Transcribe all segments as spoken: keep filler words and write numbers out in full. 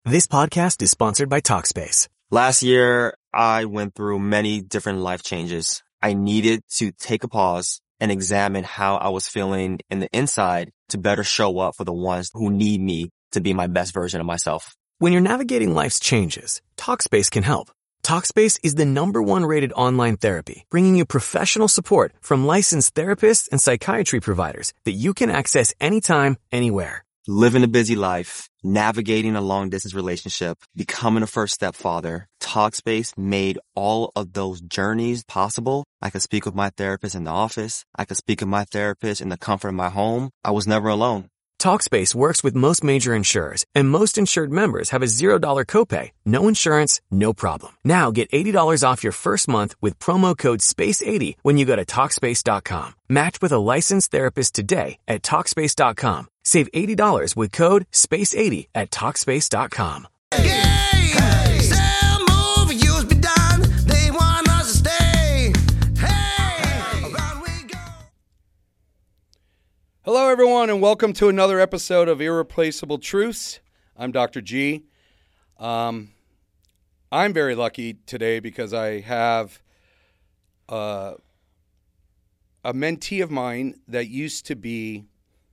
This podcast is sponsored by Talkspace. Last year, I went through many different life changes. I needed to take a pause and examine how I was feeling in the inside to better show up for the ones who need me to be my best version of myself. When you're navigating life's changes, Talkspace can help. Talkspace is the number one rated online therapy, bringing you professional support from licensed therapists and psychiatry providers that you can access anytime, anywhere. Living a busy life, navigating a long-distance relationship, becoming a first-step father, Talkspace made all of those journeys possible. I could speak with my therapist in the office. I could speak with my therapist in the comfort of my home. I was never alone. Talkspace works with most major insurers, and most insured members have a zero dollar copay. No insurance, no problem. Now get eighty dollars off your first month with promo code space eighty when you go to Talkspace dot com. Match with a licensed therapist today at Talkspace dot com. Save eighty dollars with code space eighty at Talkspace dot com. Hello, everyone, and welcome to another episode of Irreplaceable Truths. I'm Doctor G. Um, I'm very lucky today because I have uh, a mentee of mine that used to be,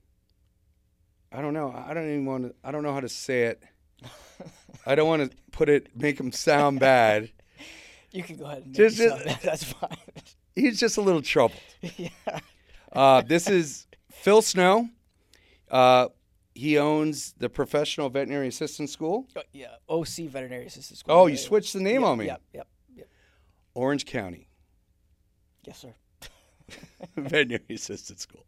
I don't know, I don't even want to, I don't know how to say it. I don't want to put it, make him sound bad. You can go ahead and make Just- it sound just- bad. That's fine. He's just a little troubled. Yeah. Uh, this is Phil Snow. Uh, he owns the Professional Veterinary Assistant School. Oh, yeah. O C Veterinary Assistant School. Oh, Yeah, you yeah. switched the name Yep, on me. Yep, yep, yep. Orange County Yes, sir. Veterinary Assistant School.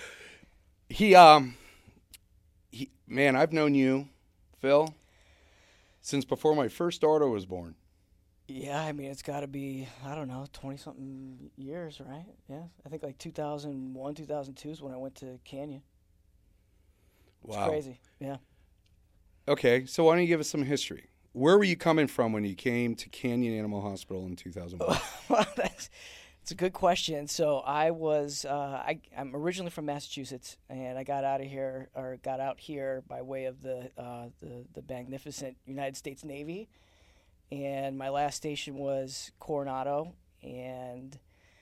He, um, he, man, I've known you, Phil, since before my first daughter was born. Yeah, I mean, it's got to be, I don't know, twenty-something years, right? Yeah. I think like two thousand one, two thousand two is when I went to Canyon. It's Wow. crazy. Yeah. Okay, so why don't you give us some history? Where were you coming from when you came to Canyon Animal Hospital in two thousand one? Well, that's, it's a good question. So I was, uh, I, I'm originally from Massachusetts, and I got out of here, or got out here by way of the, uh, the, the magnificent United States Navy. And my last station was Coronado, and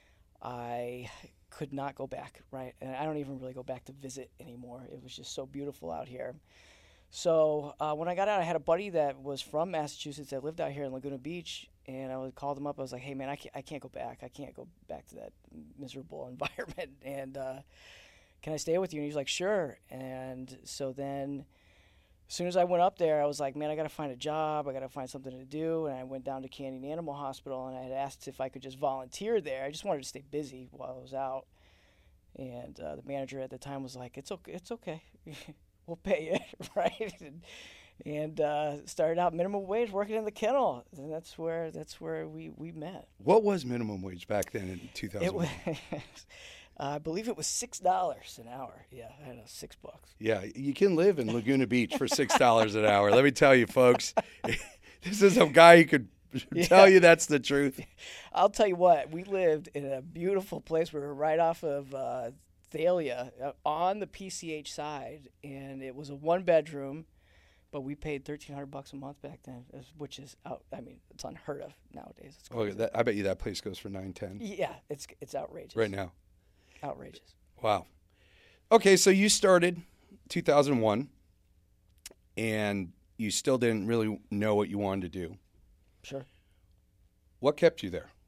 I could not go back, right? And I don't even really go back to visit anymore. It was just so beautiful out here. So uh, when I got out, I had a buddy that was from Massachusetts that lived out here in Laguna Beach, and I was, called him up. I was like, hey, man, I can't, I can't go back. I can't go back to that miserable environment. And uh, can I stay with you? And he was like, sure. And so then as soon as I went up there, I was like, man, I got to find a job. I got to find something to do. And I went down to Canyon Animal Hospital, and I had asked if I could just volunteer there. I just wanted to stay busy while I was out. And uh, the manager at the time was like, it's okay. It's okay. We'll pay you, right? And, and uh, started out minimum wage working in the kennel. And that's where that's where we, we met. What was minimum wage back then in two thousand one? It was, uh, I believe it was six dollars an hour. Yeah, I don't know, six bucks. Yeah, you can live in Laguna Beach for six dollars an hour. Let me tell you, folks, this is a guy who could Yeah. tell you that's the truth. I'll tell you what, we lived in a beautiful place. We were right off of uh, Thalia uh, on the P C H side, and it was a one bedroom, but we paid thirteen hundred bucks a month back then, which is out. I mean, it's unheard of nowadays. It's Oh, crazy. that, I bet you that place goes for nine ten Yeah, it's it's outrageous. right now. Outrageous. Wow. Okay, so you started two thousand one, and you still didn't really know what you wanted to do. Sure. What kept you there?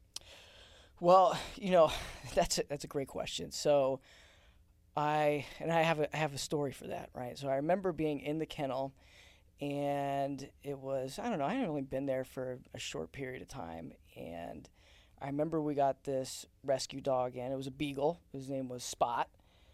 Well, you know, that's a, that's a great question. So, I and I have a I have a story for that, right? So I remember being in the kennel, and it was I don't know I had only been there for a short period of time, and I remember we got this rescue dog in. It was a beagle. His name was Spot,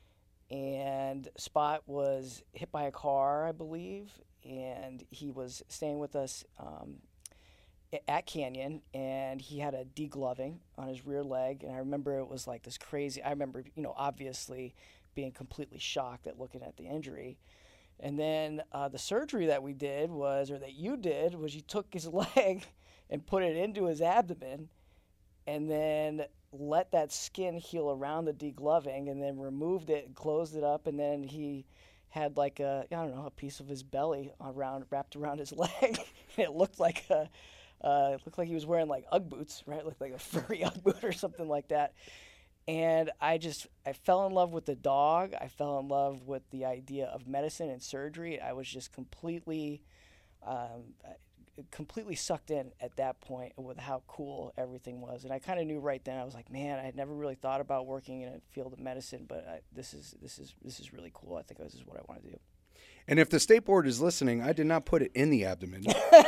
and Spot was hit by a car, I believe, and he was staying with us Um, at Canyon, and he had a degloving on his rear leg, and I remember it was like this crazy. I remember, you know, obviously being completely shocked at looking at the injury. And then uh, the surgery that we did was, or that you did, was you took his leg and put it into his abdomen, and then let that skin heal around the degloving, and then removed it and closed it up, and then he had like a, I don't know, a piece of his belly around, wrapped around his leg. And it looked like a, uh, it looked like he was wearing like Ugg boots, right? It looked like a furry Ugg boot or something like that. And I just, I fell in love with the dog. I fell in love with the idea of medicine and surgery. I was just completely, um, completely sucked in at that point with how cool everything was. And I kind of knew right then, I was like, man, I had never really thought about working in a field of medicine, but I, this is, this is, this is really cool. I think this is what I want to do. And if the state board is listening, I did not put it in the abdomen.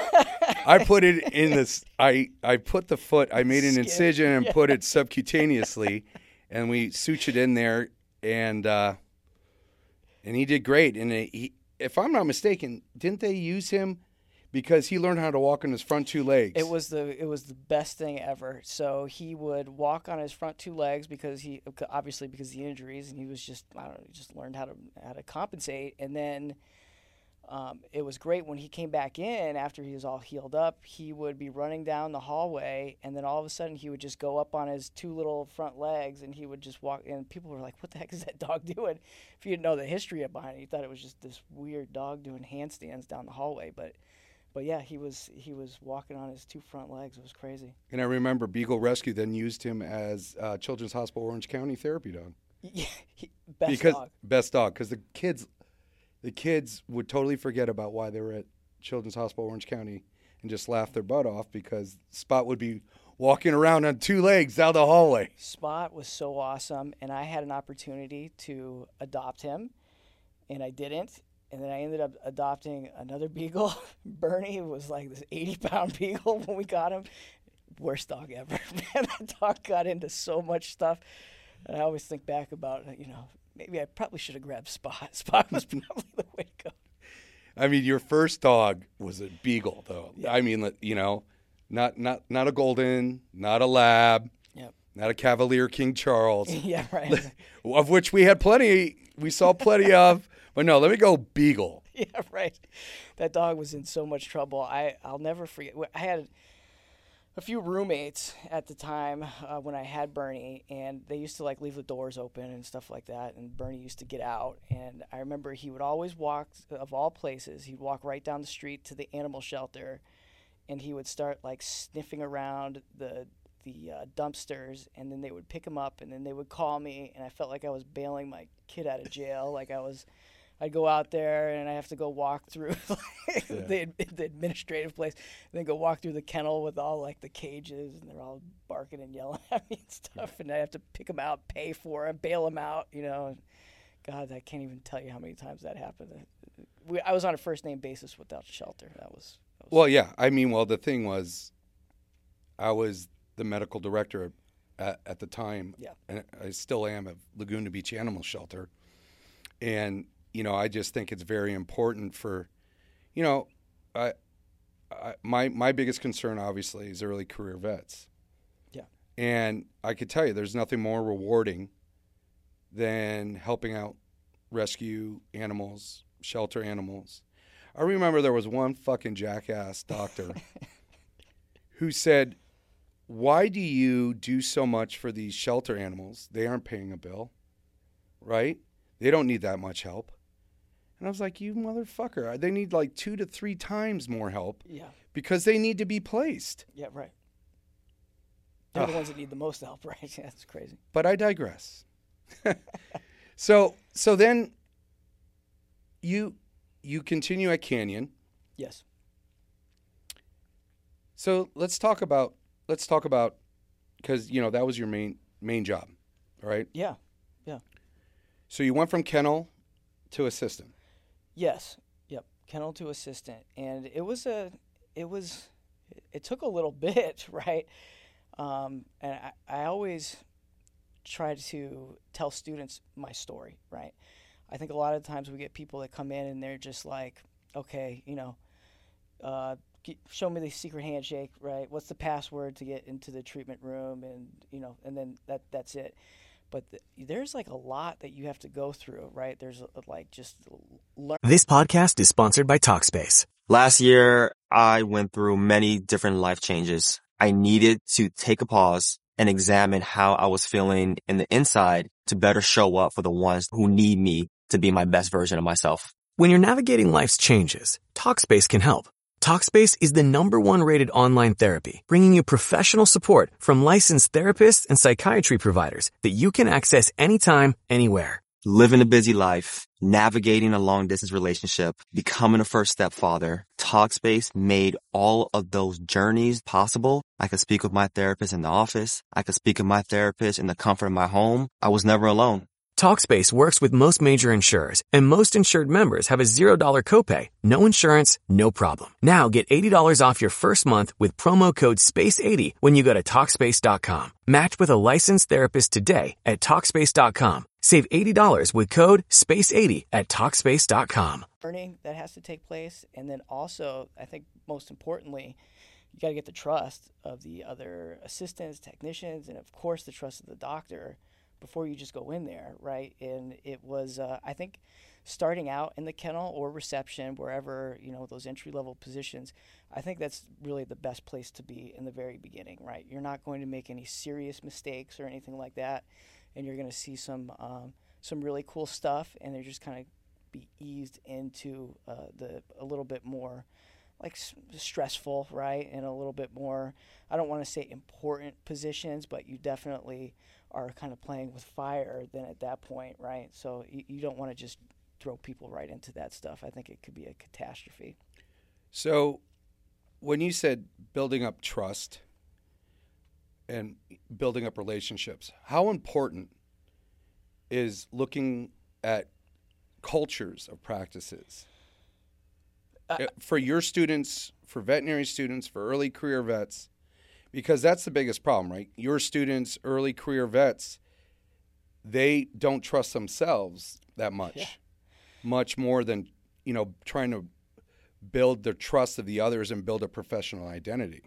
I put it in this, I, I put the foot, I made an Skin. incision and Yeah. put it subcutaneously, and we sutured in there, and uh, and he did great. And it, he, if I'm not mistaken, didn't they use him because he learned how to walk on his front two legs? It was the it was the best thing ever. So he would walk on his front two legs because he obviously because of the injuries, and he was just I don't know, he just learned how to how to compensate. And then um, it was great when he came back in after he was all healed up. He would be running down the hallway, and then all of a sudden he would just go up on his two little front legs, and he would just walk. And people were like, "What the heck is that dog doing?" If you didn't know the history behind it, you thought it was just this weird dog doing handstands down the hallway, but. But yeah, he was he was walking on his two front legs. It was crazy. And I remember Beagle Rescue then used him as uh, Children's Hospital Orange County therapy dog. Yeah, he, best because, dog. Best dog, because the kids, the kids would totally forget about why they were at Children's Hospital Orange County and just laugh their butt off because Spot would be walking around on two legs down the hallway. Spot was so awesome, and I had an opportunity to adopt him, and I didn't. And then I ended up adopting another beagle. Bernie was like this eighty-pound beagle when we got him. Worst dog ever. Man, that dog got into so much stuff. And I always think back about, you know, maybe I probably should have grabbed Spot. Spot was probably the way to go. I mean, your first dog was a beagle, though. Yeah. I mean, you know, not not not a golden, not a lab, Yep. not a Cavalier King Charles, Yeah, right. of which we had plenty. We saw plenty of. But no, let me go beagle. Yeah, right. That dog was in so much trouble. I, I'll never forget. I had a few roommates at the time uh, when I had Bernie, and they used to like leave the doors open and stuff like that, and Bernie used to get out. And I remember he would always walk, of all places, he'd walk right down the street to the animal shelter, and he would start like sniffing around the the uh, dumpsters, and then they would pick him up, and then they would call me, and I felt like I was bailing my kid out of jail, like I was... I'd go out there and I have to go walk through like, Yeah. the, the administrative place, and then go walk through the kennel with all like the cages, and they're all barking and yelling at me and stuff. And I have to pick them out, pay for them, bail them out, you know. And God, I can't even tell you how many times that happened. We, I was on a first name basis without shelter. That was, that was Well, yeah. I mean, well, the thing was, I was the medical director at, at the time, Yeah. and I still am at Laguna Beach Animal Shelter, and you know, I just think it's very important for, you know, I, I, my my biggest concern obviously is early career vets. Yeah. And I could tell you, there's nothing more rewarding than helping out rescue animals, shelter animals. I remember there was one fucking jackass doctor who said, "Why do you do so much for these shelter animals? They aren't paying a bill, right? They don't need that much help." And I was like, you motherfucker, they need like two to three times more help Yeah. because they need to be placed. Yeah, right. They're the Ugh. ones that need the most help, right? Yeah, that's crazy. But I digress. so so then you you continue at Canyon. Yes. So let's talk about let's talk about because you know that was your main main job, right? Yeah. Yeah. So you went from kennel to assistant. Yes. Yep. Kennel to assistant, and it was a, it was, it took a little bit, right? Um, and I, I always try to tell students my story, right? I think a lot of times we get people that come in and they're just like, okay, you know, uh, get, show me the secret handshake, right? What's the password to get into the treatment room, and you know, and then that that's it. But the, there's like a lot that you have to go through, right? There's like just learn. This podcast is sponsored by Talkspace. Last year, I went through many different life changes. I needed to take a pause and examine how I was feeling in the inside to better show up for the ones who need me to be my best version of myself. When you're navigating life's changes, Talkspace can help. Talkspace is the number one rated online therapy, bringing you professional support from licensed therapists and psychiatry providers that you can access anytime, anywhere. Living a busy life, navigating a long-distance relationship, becoming a first-step father, Talkspace made all of those journeys possible. I could speak with my therapist in the office. I could speak with my therapist in the comfort of my home. I was never alone. Talkspace works with most major insurers, and most insured members have a zero dollar copay. No insurance, no problem. Now get eighty dollars off your first month with promo code space eighty when you go to Talkspace dot com. Match with a licensed therapist today at Talkspace dot com. Save eighty dollars with code space eighty at Talkspace dot com. Learning that has to take place, and then also, I think most importantly, you got to get the trust of the other assistants, technicians, and of course the trust of the doctor before you just go in there, right? And it was, uh, I think, starting out in the kennel or reception, wherever, you know, those entry-level positions, I think that's really the best place to be in the very beginning, right? You're not going to make any serious mistakes or anything like that, and you're going to see some um, some really cool stuff, and they're just kind of be eased into uh, the a little bit more like s- stressful, right? And a little bit more, I don't want to say important positions, but you definitely are kind of playing with fire then at that point, right? So you, you don't want to just throw people right into that stuff. I think it could be a catastrophe. So when you said building up trust and building up relationships, how important is looking at cultures of practices? Uh, for your students, for veterinary students, for early career vets, because that's the biggest problem, right? Your students, early career vets, they don't trust themselves that much, yeah. much more than, you know, trying to build the trust of the others and build a professional identity.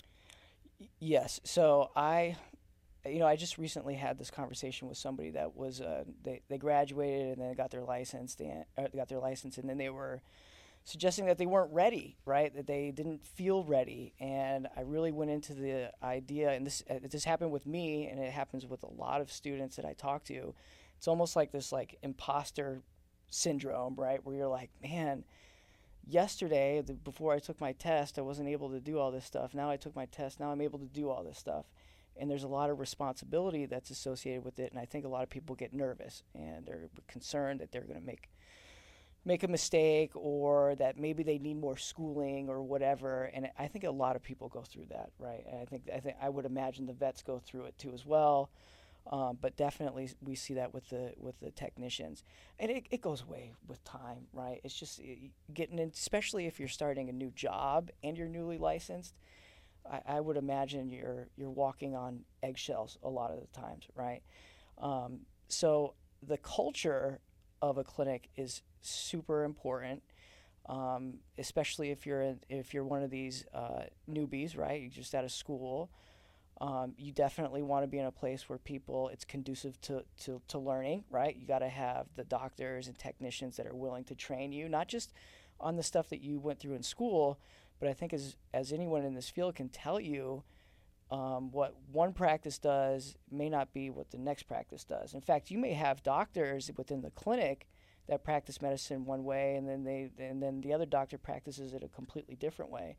Yes. So I, you know, I just recently had this conversation with somebody that was, uh, they, they graduated and then got their license, and, uh, got their license, and then they were suggesting that they weren't ready, right? That they didn't feel ready. And I really went into the idea, and this uh, this happened with me, and it happens with a lot of students that I talk to. It's almost like this like imposter syndrome, right? Where you're like, man, yesterday, the, before I took my test, I wasn't able to do all this stuff. Now I took my test, now I'm able to do all this stuff. And there's a lot of responsibility that's associated with it, and I think a lot of people get nervous, and they're concerned that they're going to make make a mistake, or that maybe they need more schooling or whatever. And I think a lot of people go through that, right? And I think I think I would imagine the vets go through it too as well. Um, but definitely we see that with the with the technicians, and it, it goes away with time, right? It's just getting in, especially if you're starting a new job and you're newly licensed. I, I would imagine you're you're walking on eggshells a lot of the times, right? Um, so the culture of a clinic is super important, um, especially if you're in, if you're one of these uh, newbies, right? You're just out of school. Um, you definitely want to be in a place where people, it's conducive to, to, to learning, right? You got to have the doctors and technicians that are willing to train you, not just on the stuff that you went through in school, but I think as as anyone in this field can tell you, um, what one practice does may not be what the next practice does. In fact, you may have doctors within the clinic that practice medicine one way, and then they and then the other doctor practices it a completely different way.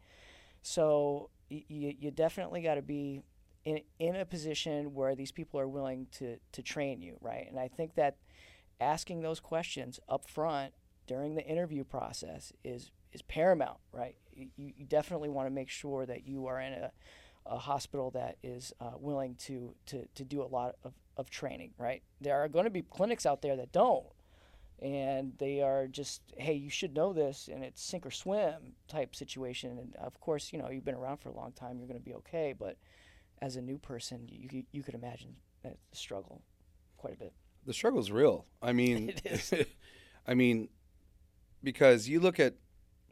So y- y- you definitely got to be in in a position where these people are willing to to train you, right? And I think that asking those questions up front during the interview process is is paramount, right? You, you definitely want to make sure that you are in a, a hospital that is uh, willing to, to to do a lot of, of training, right? There are going to be clinics out there that don't. And they are just, hey, you should know this, and it's sink or swim type situation. And of course, you know, you've been around for a long time, you're going to be okay. But as a new person, you you could imagine that struggle quite a bit. The struggle's real. I mean, it is. I mean, because you look at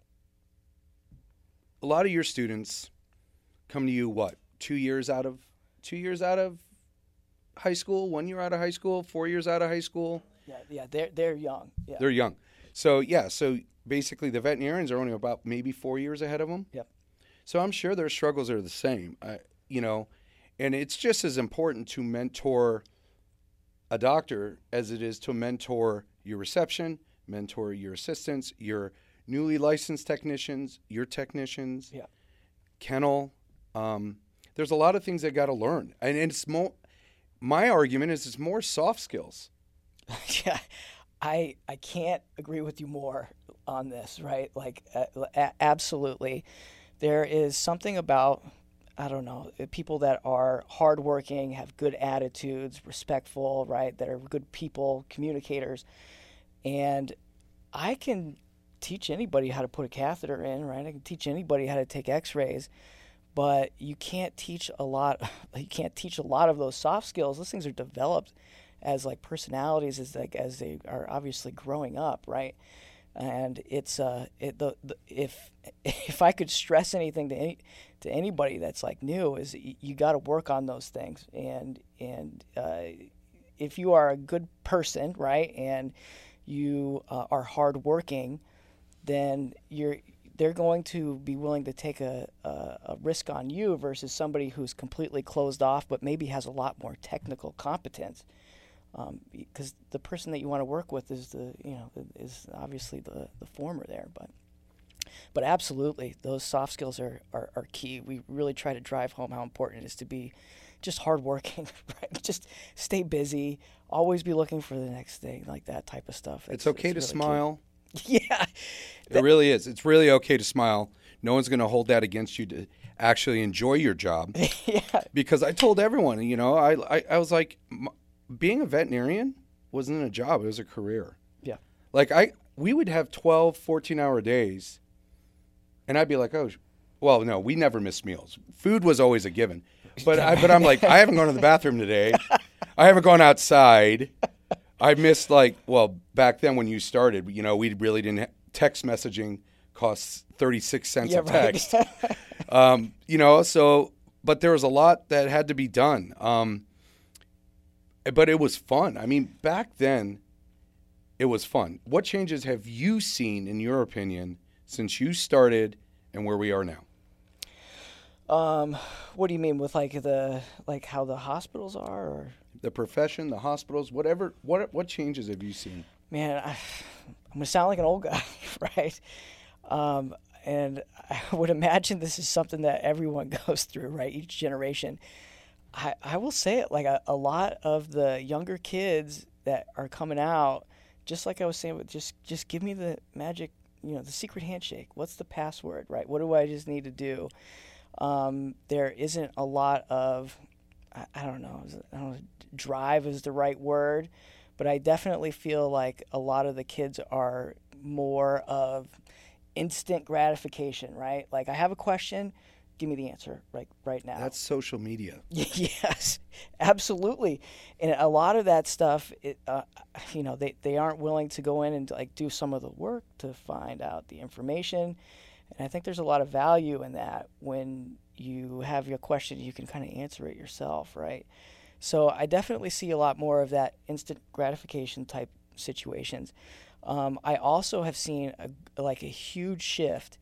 a lot of your students come to you, what, two years out of two years out of high school, one year out of high school, four years out of high school. Yeah, yeah, they're they're young. Yeah. They're young. So yeah, so basically the veterinarians are only about maybe four years ahead of them. Yep. So I'm sure their struggles are the same. I, you know, and it's just as important to mentor a doctor as it is to mentor your reception, mentor your assistants, your newly licensed technicians, your technicians, yeah. kennel. Um, there's a lot of things they got to learn. And it's more, my argument is it's more soft skills. Yeah, I I can't agree with you more on this, right? Like, uh, a- absolutely. There is something about, I don't know, people that are hardworking, have good attitudes, respectful, right, that are good people, communicators. And I can teach anybody how to put a catheter in, right? I can teach anybody how to take x-rays, but you can't teach a lot, you can't teach a lot of those soft skills. Those things are developed as like personalities, as like as they are obviously growing up, right? And it's uh, it, the, the if if I could stress anything to any to anybody that's like new, is you, you got to work on those things. And and uh, if you are a good person, right, and you uh, are hardworking, then you're they're going to be willing to take a, a a risk on you versus somebody who's completely closed off, but maybe has a lot more technical competence. Um, because the person that you want to work with is the, you know, is obviously the, the former there, but, but absolutely those soft skills are, are, are key. We really try to drive home how important it is to be just hardworking, right? Just stay busy, always be looking for the next thing, like that type of stuff. It's, it's okay it's to really smile. Key. Yeah. It really is. It's really okay to smile. No one's going to hold that against you to actually enjoy your job. Yeah. Because I told everyone, you know, I, I, I was like, being a veterinarian wasn't a job, it was a career. Yeah. Like I we would have twelve, fourteen hour days and I'd be like, oh, well, no, we never missed meals. Food was always a given. But I but I'm like, I haven't gone to the bathroom today. I haven't gone outside. I missed like, well, back then when you started, you know, we really didn't ha- text messaging costs thirty-six cents yeah, a text. Right. um, you know, so but there was a lot that had to be done. Um But it was fun. I mean, back then, it was fun. What changes have you seen, in your opinion, since you started and where we are now? Um, what do you mean with like the like how the hospitals are, or the profession, the hospitals, whatever? What what changes have you seen? Man, I, I'm gonna sound like an old guy, right? Um, and I would imagine this is something that everyone goes through, right? Each generation. I, I will say it, like a, a lot of the younger kids that are coming out, just like I was saying, just just give me the magic, you know, the secret handshake. What's the password, right? What do I just need to do? Um, there isn't a lot of, I, I don't know, I don't know, drive is the right word, but I definitely feel like a lot of the kids are more of instant gratification, right? Like I have a question, give me the answer right right now. That's social media. Yes, absolutely. And a lot of that stuff, it, uh, you know, they, they aren't willing to go in and like do some of the work to find out the information. And I think there's a lot of value in that when you have your question, you can kind of answer it yourself, right? So I definitely see a lot more of that instant gratification type situations. Um, I also have seen a, like a huge shift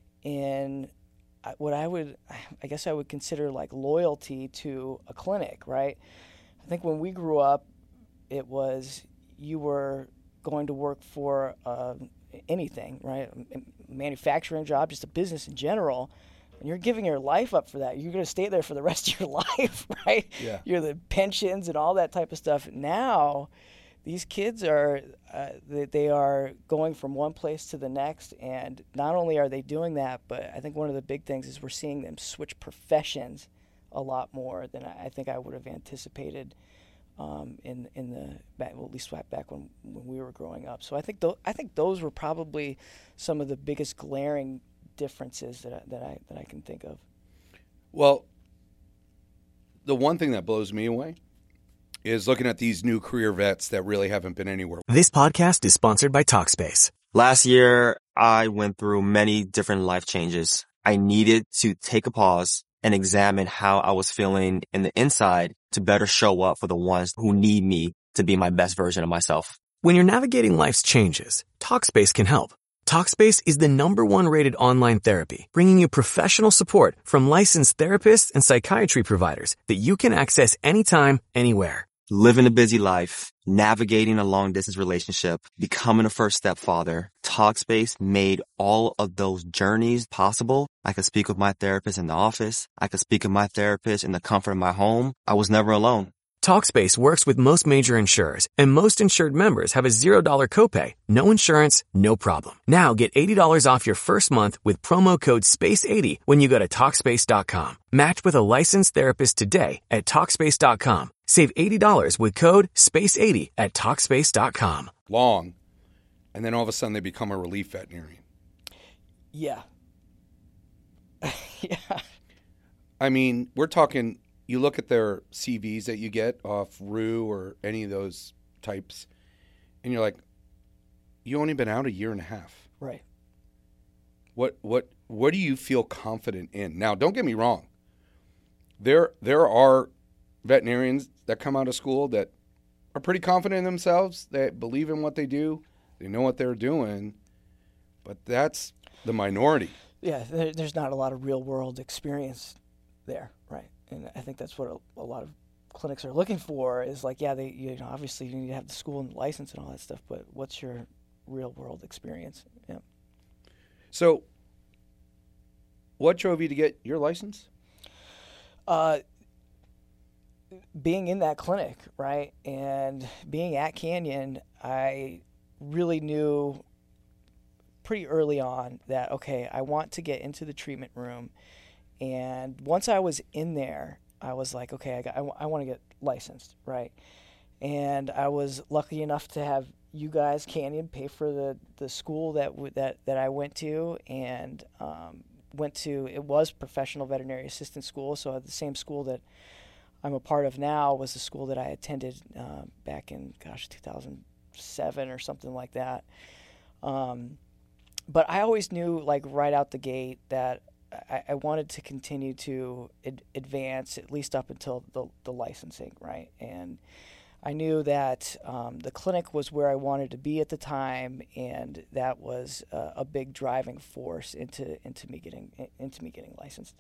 in what I would, I guess I would consider like loyalty to a clinic, right? I think when we grew up, it was you were going to work for uh, anything, right? A manufacturing job, just a business in general, and you're giving your life up for that. You're going to stay there for the rest of your life, right? Yeah. You're the pensions and all that type of stuff. Now, these kids are, uh, they, they are going from one place to the next, and not only are they doing that, but I think one of the big things is we're seeing them switch professions a lot more than I think I would have anticipated um, in in the back, well, at least back when, when we were growing up. So I think th- I think those were probably some of the biggest glaring differences that I, that I that I can think of. Well, the one thing that blows me away is looking at these new career vets that really haven't been anywhere. This podcast is sponsored by Talkspace. Last year, I went through many different life changes. I needed to take a pause and examine how I was feeling in the inside to better show up for the ones who need me to be my best version of myself. When you're navigating life's changes, Talkspace can help. Talkspace is the number one rated online therapy, bringing you professional support from licensed therapists and psychiatry providers that you can access anytime, anywhere. living a busy life, navigating a long distance relationship, becoming a first step father, Talkspace made all of those journeys possible. I could speak with my therapist in the office. I could speak with my therapist in the comfort of my home. I was never alone. Talkspace works with most major insurers, and most insured members have a zero dollar copay. No insurance, no problem. Now get eighty dollars off your first month with promo code space eighty when you go to Talkspace dot com. Match with a licensed therapist today at Talkspace dot com. Save eighty dollars with code space eighty at Talkspace dot com. Long. And then all of a sudden they become a relief veterinarian. Yeah. yeah. I mean, we're talking... You look at their C Vs that you get off R U or any of those types, and you're like, you only been out a year and a half. Right. What what what do you feel confident in? Now, don't get me wrong. There there are veterinarians that come out of school that are pretty confident in themselves, that believe in what they do, they know what they're doing, but that's the minority. Yeah, there, there's not a lot of real world experience there, right? And I think that's what a, a lot of clinics are looking for is like, yeah, they, you know, obviously you need to have the school and license and all that stuff, but what's your real world experience? Yeah. So what drove you to get your license? Uh, being in that clinic, right, and being at Canyon, I really knew pretty early on that, okay, I want to get into the treatment room. And once I was in there, I was like, okay, I, got, I, w- I want to get licensed, right? And I was lucky enough to have you guys, Canyon, pay for the, the school that w- that that I went to, and um, went to. It was Professional Veterinary Assistant School, so the same school that I'm a part of now was the school that I attended uh, back in, gosh, two thousand seven or something like that. Um, but I always knew, like right out the gate, that I, I wanted to continue to ad- advance at least up until the, the licensing, right? And I knew that um, the clinic was where I wanted to be at the time, and that was uh, a big driving force into into me getting into me getting licensed.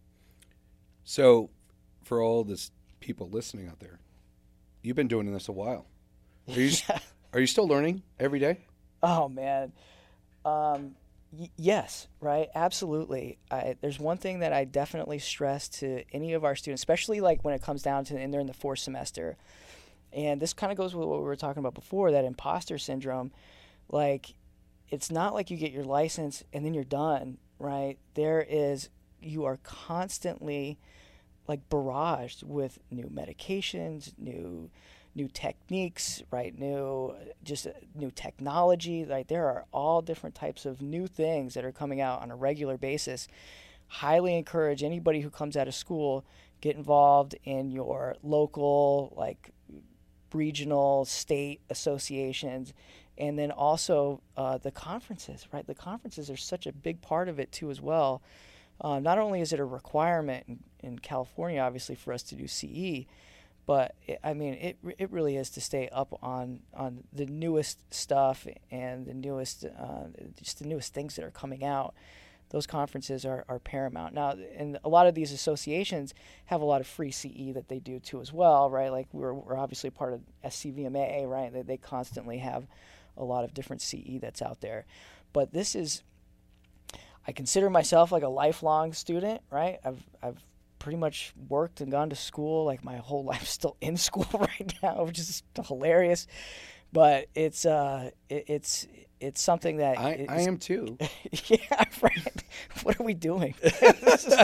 So, for all this people listening out there, you've been doing this a while. Are you yeah. are you still learning every day? Oh man. Um, y- yes, right, absolutely. I, there's one thing that I definitely stress to any of our students, especially like when it comes down to, and they're in the fourth semester, and this kind of goes with what we were talking about before, that imposter syndrome. Like, it's not like you get your license and then you're done, right? There is, you are constantly like barraged with new medications, new new techniques, right? New, just new technology. Like, there are all different types of new things that are coming out on a regular basis. Highly encourage anybody who comes out of school, get involved in your local, like regional, state associations, and then also uh, the conferences, right? The conferences are such a big part of it too as well. Uh, not only is it a requirement in, in California, obviously, for us to do C E, but it, I mean, it it really is to stay up on, on the newest stuff and the newest uh, just the newest things that are coming out. Those conferences are, are paramount now, and a lot of these associations have a lot of free C E that they do too as well, right? Like we're we're obviously part of S C V M A, right? They they constantly have a lot of different C E that's out there, but this is, I consider myself like a lifelong student, right? I've I've pretty much worked and gone to school, like my whole life, still in school right now, which is hilarious. But it's uh, it, it's it's something that I, is, I am too. yeah, right. What are we doing? this, is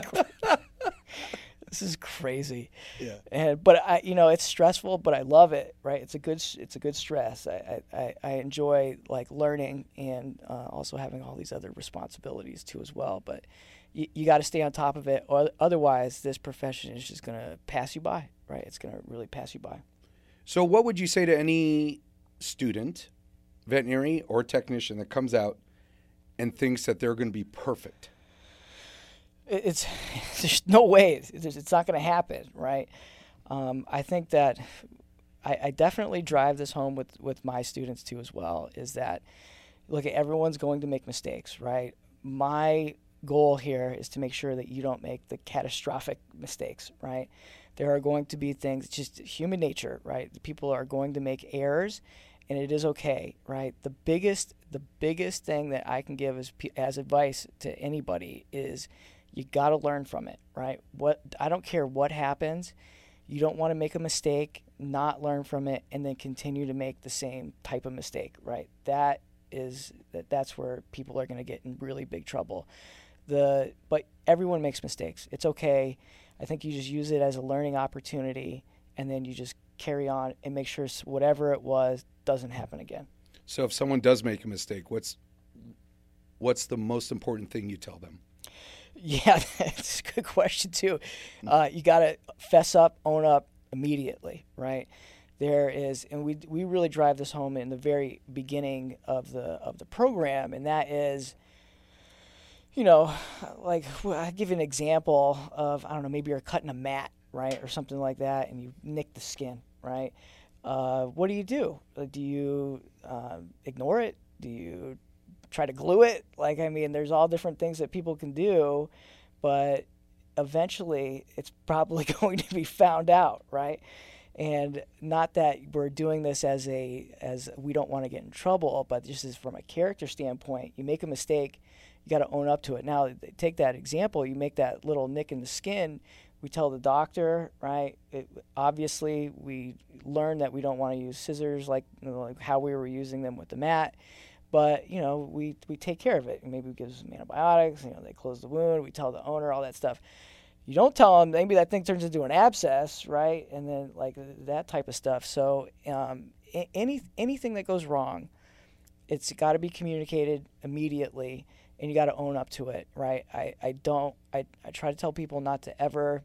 this is crazy. Yeah. And but I, you know, it's stressful, but I love it. Right. It's a good it's a good stress. I I, I enjoy like learning and uh, also having all these other responsibilities too as well. But you, you got to stay on top of it, or otherwise this profession is just going to pass you by, right? It's going to really pass you by. So what would you say to any student, veterinary or technician, that comes out and thinks that they're going to be perfect? It's there's no way it's, it's not going to happen, right? Um, I think that I, I definitely drive this home with, with my students too as well, is that, look, everyone's going to make mistakes, right? My goal here is to make sure that you don't make the catastrophic mistakes, right? There are going to be things, just human nature, right? People are going to make errors, and it is okay, right? The biggest, the biggest thing that I can give as as advice to anybody is you got to learn from it, right? What I don't care what happens, you don't want to make a mistake, not learn from it, and then continue to make the same type of mistake, right? That is that that's where people are going to get in really big trouble. The but everyone makes mistakes. It's okay. I think you just use it as a learning opportunity, and then you just carry on and make sure whatever it was doesn't happen again. So if someone does make a mistake, what's what's the most important thing you tell them? Yeah, that's a good question too. Uh, you got to fess up, own up immediately, right? There is, and we we really drive this home in the very beginning of the of the program, and that is, you know, like I give you an example of, I don't know, maybe you're cutting a mat, right, or something like that, and you nick the skin, right? Uh, what do you do? Do you uh, ignore it? Do you try to glue it? Like, I mean, there's all different things that people can do, but eventually it's probably going to be found out, right? And not that we're doing this as a as we don't want to get in trouble, but just as from a character standpoint, you make a mistake, you got to own up to it. Now, take that example, you make that little nick in the skin, we tell the doctor, right? It, obviously, we learn that we don't want to use scissors like, you know, like how we were using them with the mat. But, you know, we, we take care of it. Maybe we give some antibiotics, you know, they close the wound, we tell the owner, all that stuff. You don't tell them, maybe that thing turns into an abscess, right? And then, like, that type of stuff. So um, any anything that goes wrong, it's got to be communicated immediately, and you got to own up to it, right? I, I don't, I, I try to tell people not to ever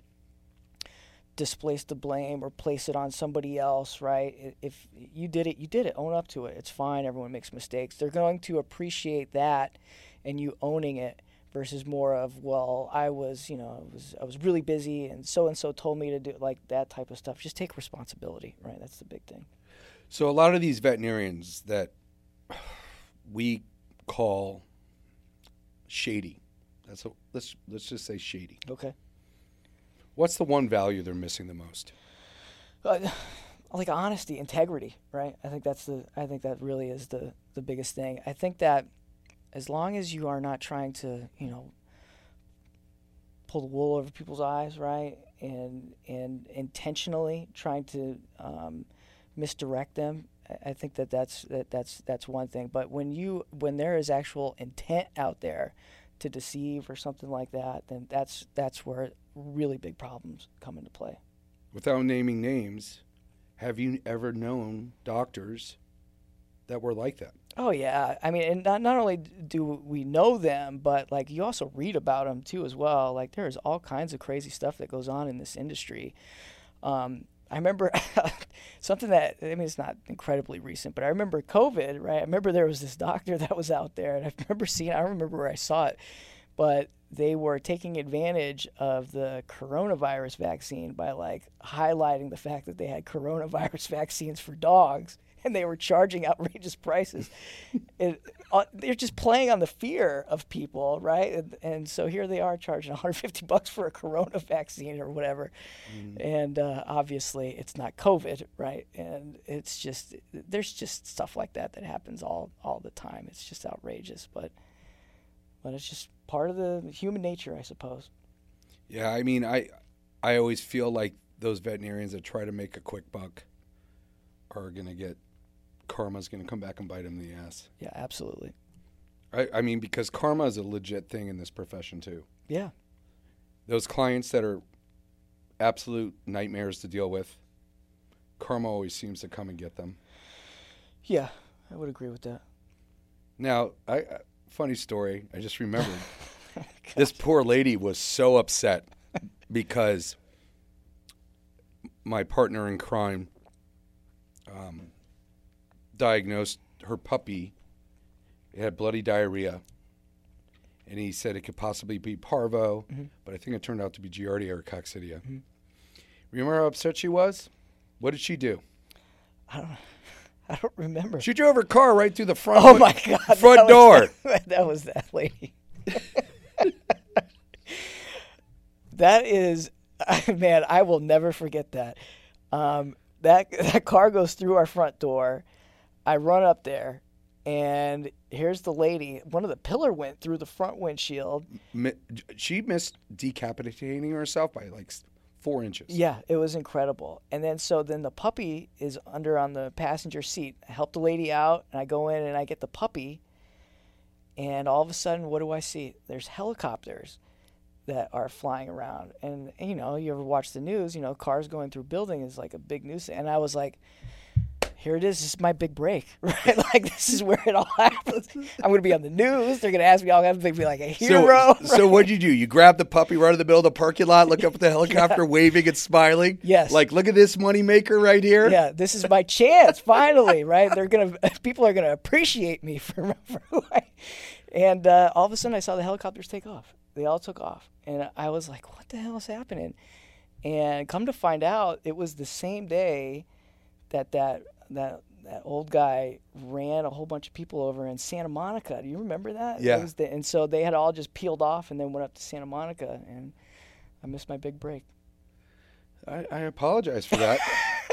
displace the blame or place it on somebody else, right? If you did it, you did it. Own up to it. It's fine. Everyone makes mistakes. They're going to appreciate that and you owning it versus more of, well, I was, you know, I was I was really busy and so-and-so told me to do, like, that type of stuff. Just take responsibility, right? That's the big thing. So a lot of these veterinarians that we call shady, that's a, let's let's just say shady. Okay. What's the one value they're missing the most? Uh, like honesty, integrity, right? I think that's the. I think that really is the the biggest thing. I think that as long as you are not trying to, you know, pull the wool over people's eyes, right, and and intentionally trying to um, misdirect them, I think that that's that, that's that's one thing. But when you when there is actual intent out there to deceive or something like that, then that's that's where really big problems come into play. Without naming names, have you ever known doctors that were like that? Oh yeah, I mean, and not not only do we know them, but like you also read about them too as well. Like there's all kinds of crazy stuff that goes on in this industry. Um, I remember something that, I mean, it's not incredibly recent, but I remember COVID, right? I remember there was this doctor that was out there, and I remember seeing, I don't remember where I saw it, but they were taking advantage of the coronavirus vaccine by like highlighting the fact that they had coronavirus vaccines for dogs, and they were charging outrageous prices. it, uh, they're just playing on the fear of people, right? And, and so here they are charging one hundred fifty bucks for a corona vaccine or whatever. Mm. And uh, obviously it's not COVID, right? And it's just, there's just stuff like that that happens all, all the time. It's just outrageous, but but it's just part of the human nature, I suppose. Yeah, I mean, I I always feel like those veterinarians that try to make a quick buck are going to get, karma's going to come back and bite them in the ass. Yeah, absolutely. I, I mean, because karma is a legit thing in this profession too. Yeah. Those clients that are absolute nightmares to deal with, karma always seems to come and get them. Yeah, I would agree with that. Now, I, I funny story, I just remembered. This poor lady was so upset because my partner in crime um, diagnosed her puppy. It had bloody diarrhea, and he said it could possibly be parvo, mm-hmm. but I think it turned out to be Giardia or Coccidia. Mm-hmm. Remember how upset she was? What did she do? I don't I don't remember. She drove her car right through the front. Oh my God! Front that door. Was that, that was that lady. That is, man, I will never forget that. Um, that that car goes through our front door. I run up there, and here's the lady. One of the pillar went through the front windshield. Mi- She missed decapitating herself by like s- four inches. Yeah, it was incredible. And then so then the puppy is under on the passenger seat. I help the lady out, and I go in and I get the puppy. And all of a sudden, what do I see? There's helicopters that are flying around. And, you know, you ever watch the news, you know, cars going through buildings is like a big news. And I was like, here it is. This is my big break, right? Like, this is where it all happens. I'm going to be on the news. They're going to ask me all. I'm going to be like a hero. So, so what'd you do? You grabbed the puppy right in the middle of the parking lot, look up at the helicopter, waving and smiling? Yes. Like, look at this money maker right here? Yeah, this is my chance, finally, right? They're going to, people are going to appreciate me for, for who I And uh, all of a sudden, I saw the helicopters take off. They all took off. And I was like, what the hell is happening? And come to find out, it was the same day that that that, that old guy ran a whole bunch of people over in Santa Monica. Do you remember that? Yeah. It was the, and so they had all just peeled off and then went up to Santa Monica. And I missed my big break. I, I apologize for that.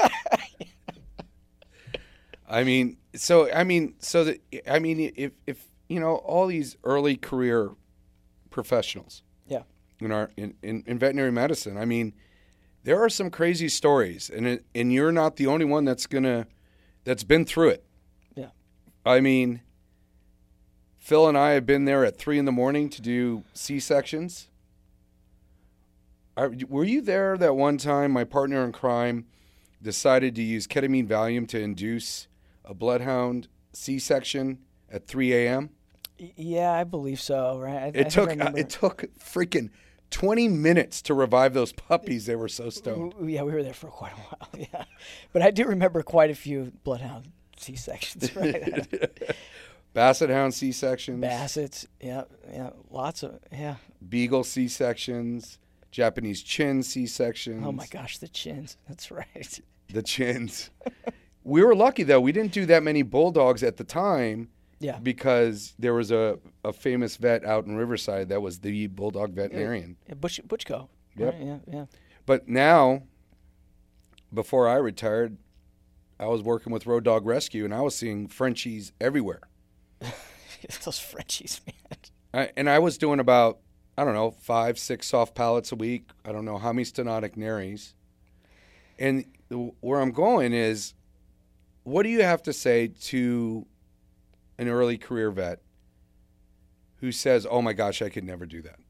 I mean, so, I mean, so that, I mean, if, if, you know, all these early career professionals Yeah. in our, in, in, in veterinary medicine, I mean, there are some crazy stories, and it, and you're not the only one that's gonna, that's been through it. Yeah. I mean, Phil and I have been there at three in the morning to do C-sections. Are, were you there that one time my partner in crime decided to use ketamine Valium to induce a bloodhound C-section at three a.m.? Yeah, I believe so. Right. I, It I took remember. it took freaking twenty minutes to revive those puppies. They were so stoned. W- Yeah, we were there for quite a while. Yeah, but I do remember quite a few bloodhound C-sections. Right. Basset hound C-sections, Bassets. Yeah, yeah, lots of yeah. beagle C-sections, Japanese chin C-sections. Oh my gosh, the chins. That's right. The chins. We were lucky though. We didn't do that many bulldogs at the time. Yeah. Because there was a, a famous vet out in Riverside that was the bulldog veterinarian. Yeah, Butch Butchko. Yep. Right? Yeah, yeah. But now, before I retired, I was working with Road Dog Rescue, and I was seeing Frenchies everywhere. Those Frenchies, man. I, and I was doing about, I don't know, five, six soft pallets a week. I don't know how many stenotic nares. And the, where I'm going is, what do you have to say to an early career vet who says, "Oh my gosh, I could never do that"?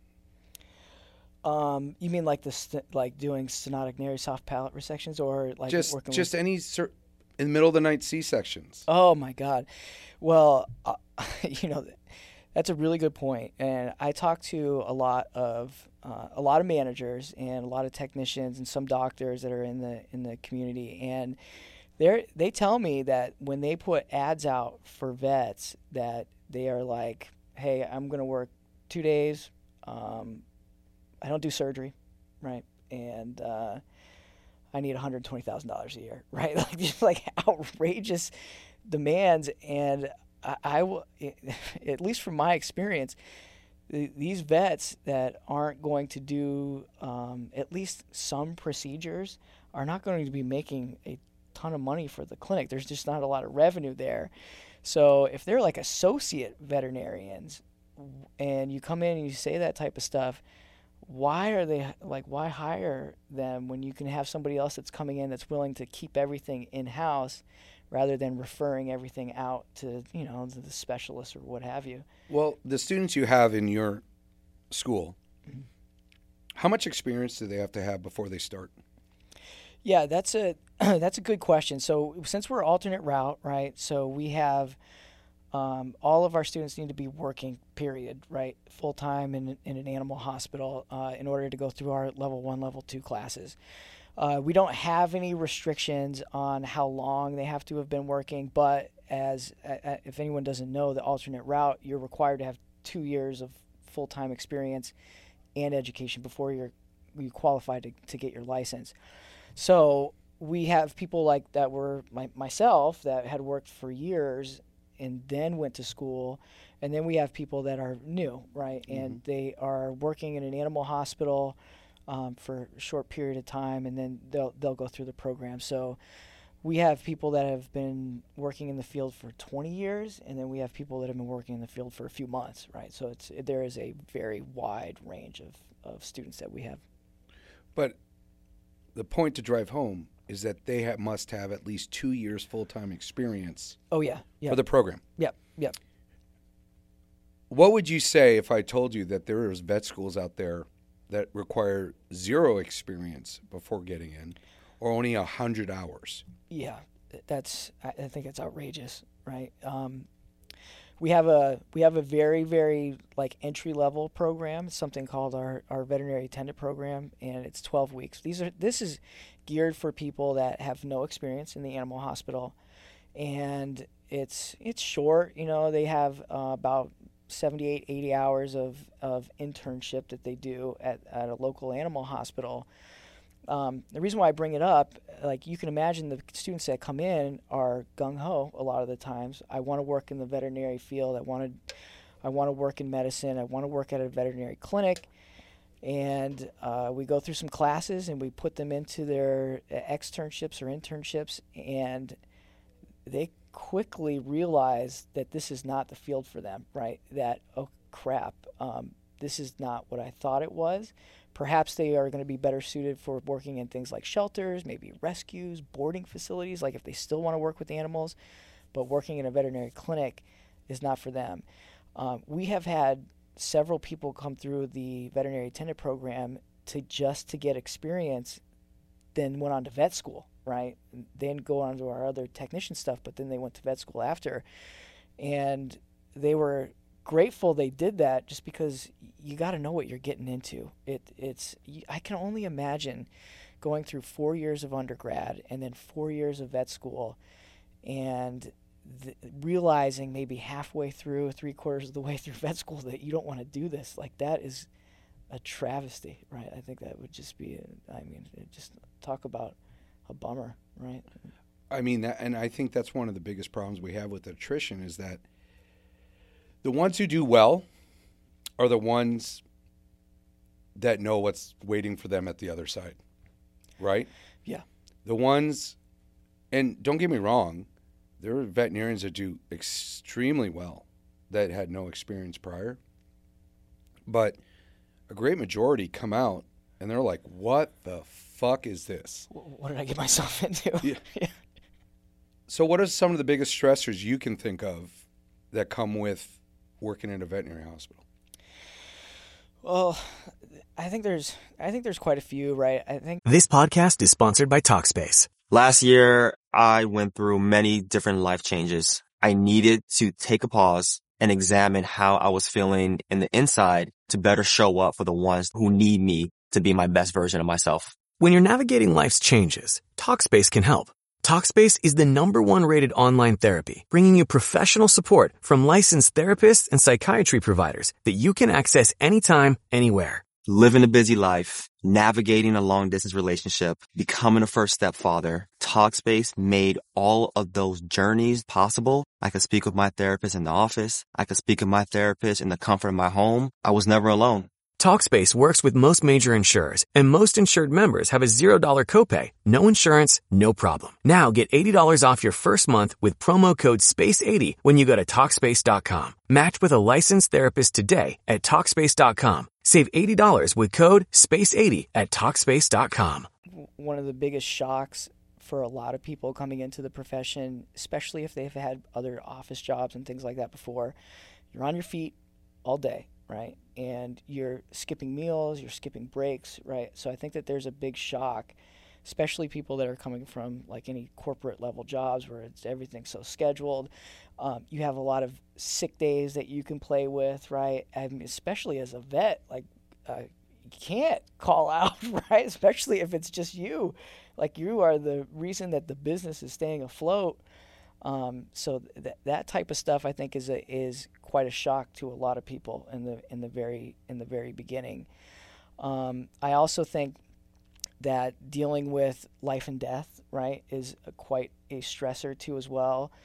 Um, you mean like the st- like doing stenotic nary soft palate resections, or like just working just with... any cer- in the middle of the night C-sections? Oh my God. Well, uh, you know, that's a really good point. And I talk to a lot of uh, a lot of managers and a lot of technicians and some doctors that are in the in the community, and they they tell me that when they put ads out for vets, that they are like, "Hey, I'm going to work two days. Um, I don't do surgery, right? And uh, I need one hundred twenty thousand dollars a year, right? Like just like outrageous demands." And I, I will, at least from my experience, th- these vets that aren't going to do um, at least some procedures are not going to be making a ton of money for the clinic. There's just not a lot of revenue there. So if they're like associate veterinarians and you come in and you say that type of stuff, why are they like, why hire them when you can have somebody else that's coming in that's willing to keep everything in-house rather than referring everything out to, you know, to the specialists or what have you? Well, the students you have in your school, mm-hmm. how much experience do they have to have before they start? Yeah, that's a that's a good question. So since we're alternate route, right? So we have um, all of our students need to be working, period, right, full time in in an animal hospital uh, in order to go through our level one, level two classes. Uh, we don't have any restrictions on how long they have to have been working, but as uh, if anyone doesn't know, the alternate route, you're required to have two years of full time experience and education before you're you qualify to to get your license. So we have people like that were my, myself that had worked for years and then went to school. And then we have people that are new, right? Mm-hmm. And they are working in an animal hospital um, for a short period of time, and then they'll they'll go through the program. So we have people that have been working in the field for twenty years, and then we have people that have been working in the field for a few months, right? So it's there is a very wide range of, of students that we have. But the point to drive home is that they have, must have at least two years full-time experience. Oh, yeah. yeah. For the program. Yep, yep. What would you say if I told you that there is vet schools out there that require zero experience before getting in, or only one hundred hours? Yeah, that's. I think it's outrageous, right? Um, we have a we have a very very like entry level program, something called our, our veterinary attendant program, and it's twelve weeks. These are this is geared for people that have no experience in the animal hospital, and it's it's short. You know, they have uh, about seventy-eight, eighty hours of, of internship that they do at, at a local animal hospital. Um, the reason why I bring it up, like you can imagine the students that come in are gung-ho a lot of the times. I want to work in the veterinary field. I want to I want to work in medicine. I want to work at a veterinary clinic. And uh, we go through some classes and we put them into their externships or internships, and they quickly realize that this is not the field for them, right? That, oh, crap, um, this is not what I thought it was. Perhaps they are going to be better suited for working in things like shelters, maybe rescues, boarding facilities, like if they still want to work with animals, but working in a veterinary clinic is not for them. Um, we have had several people come through the veterinary attendant program to just to get experience, then went on to vet school, right? Then go on to our other technician stuff, but then they went to vet school after. And they were grateful they did that, just because you got to know what you're getting into. It it's I can only imagine going through four years of undergrad and then four years of vet school, and th- realizing maybe halfway through, three quarters of the way through vet school that you don't want to do this. Like, that is a travesty, right? I think that would just be, a, I mean, just talk about a bummer, right? I mean, that, and I think that's one of the biggest problems we have with attrition is that the ones who do well are the ones that know what's waiting for them at the other side, right? Yeah. The ones, and don't get me wrong, there are veterinarians that do extremely well that had no experience prior, but a great majority come out and they're like, what the fuck is this? What did I get myself into? Yeah. yeah. So what are some of the biggest stressors you can think of that come with working in a veterinary hospital? Well, I think there's I think there's quite a few, right? I think This podcast is sponsored by Talkspace. Last year, I went through many different life changes. I needed to take a pause and examine how I was feeling in the inside to better show up for the ones who need me to be my best version of myself. When you're navigating life's changes, Talkspace can help. Talkspace is the number one rated online therapy, bringing you professional support from licensed therapists and psychiatry providers that you can access anytime, anywhere. Living a busy life, navigating a long-distance relationship, becoming a first-step father, Talkspace made all of those journeys possible. I could speak with my therapist in the office. I could speak with my therapist in the comfort of my home. I was never alone. Talkspace works with most major insurers, and most insured members have a zero dollar copay. No insurance, no problem. Now get eighty dollars off your first month with promo code space eighty when you go to Talkspace dot com. Match with a licensed therapist today at Talkspace dot com. Save eighty dollars with code space eighty at Talkspace dot com. One of the biggest shocks for a lot of people coming into the profession, especially if they've had other office jobs and things like that before, you're on your feet all day, right? And you're skipping meals, you're skipping breaks, right? So I think that there's a big shock, especially people that are coming from like any corporate level jobs where it's everything's so scheduled. Um, you have a lot of sick days that you can play with, right? I mean, especially as a vet, like uh, you can't call out, right? Especially if it's just you. Like, you are the reason that the business is staying afloat. Um, so th- that type of stuff, I think, is a, is quite a shock to a lot of people in the in the very in the very beginning. Um, I also think that dealing with life and death, right, is a, quite a stressor too as well.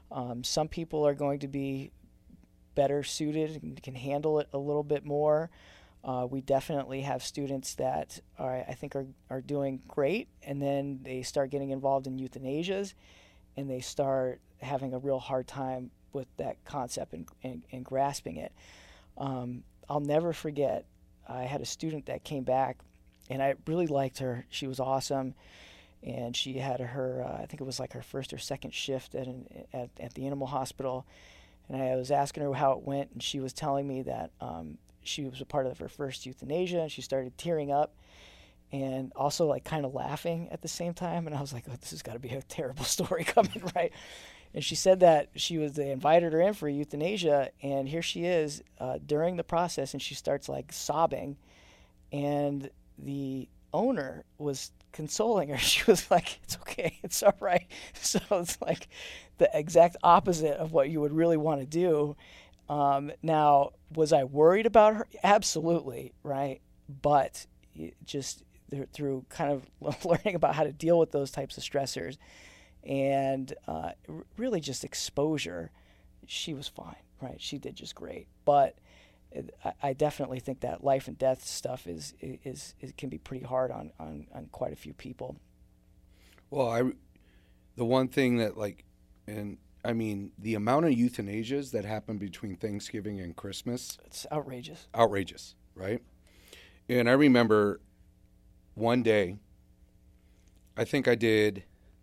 Um, some people are going to be better suited and can handle it a little bit more. Uh, we definitely have students that are, I think are, are doing great, and then they start getting involved in euthanasias, and they start having a real hard time with that concept and, and, and grasping it. Um, I'll never forget, I had a student that came back, and I really liked her. She was awesome, and she had her, uh, I think it was like her first or second shift at, an, at, at the animal hospital, and I was asking her how it went, and she was telling me that um, she was a part of her first euthanasia, and she started tearing up and also like kind of laughing at the same time. And I was like, oh, this has got to be a terrible story coming, right? And she said that she was, they invited her in for euthanasia, and here she is uh, during the process, and she starts like sobbing, and the owner was consoling her. She was like, it's okay, it's all right. So it's like the exact opposite of what you would really want to do. Um, now, was I worried about her? Absolutely, right? But it just through kind of learning about how to deal with those types of stressors and uh, really just exposure, she was fine, right? She did just great. But it, I, I definitely think that life and death stuff is is, is can be pretty hard on, on, on quite a few people. Well, I, the one thing that like, and I mean, the amount of euthanasias that happen between Thanksgiving and Christmas. It's outrageous. Outrageous, right? And I remember one day, I think I did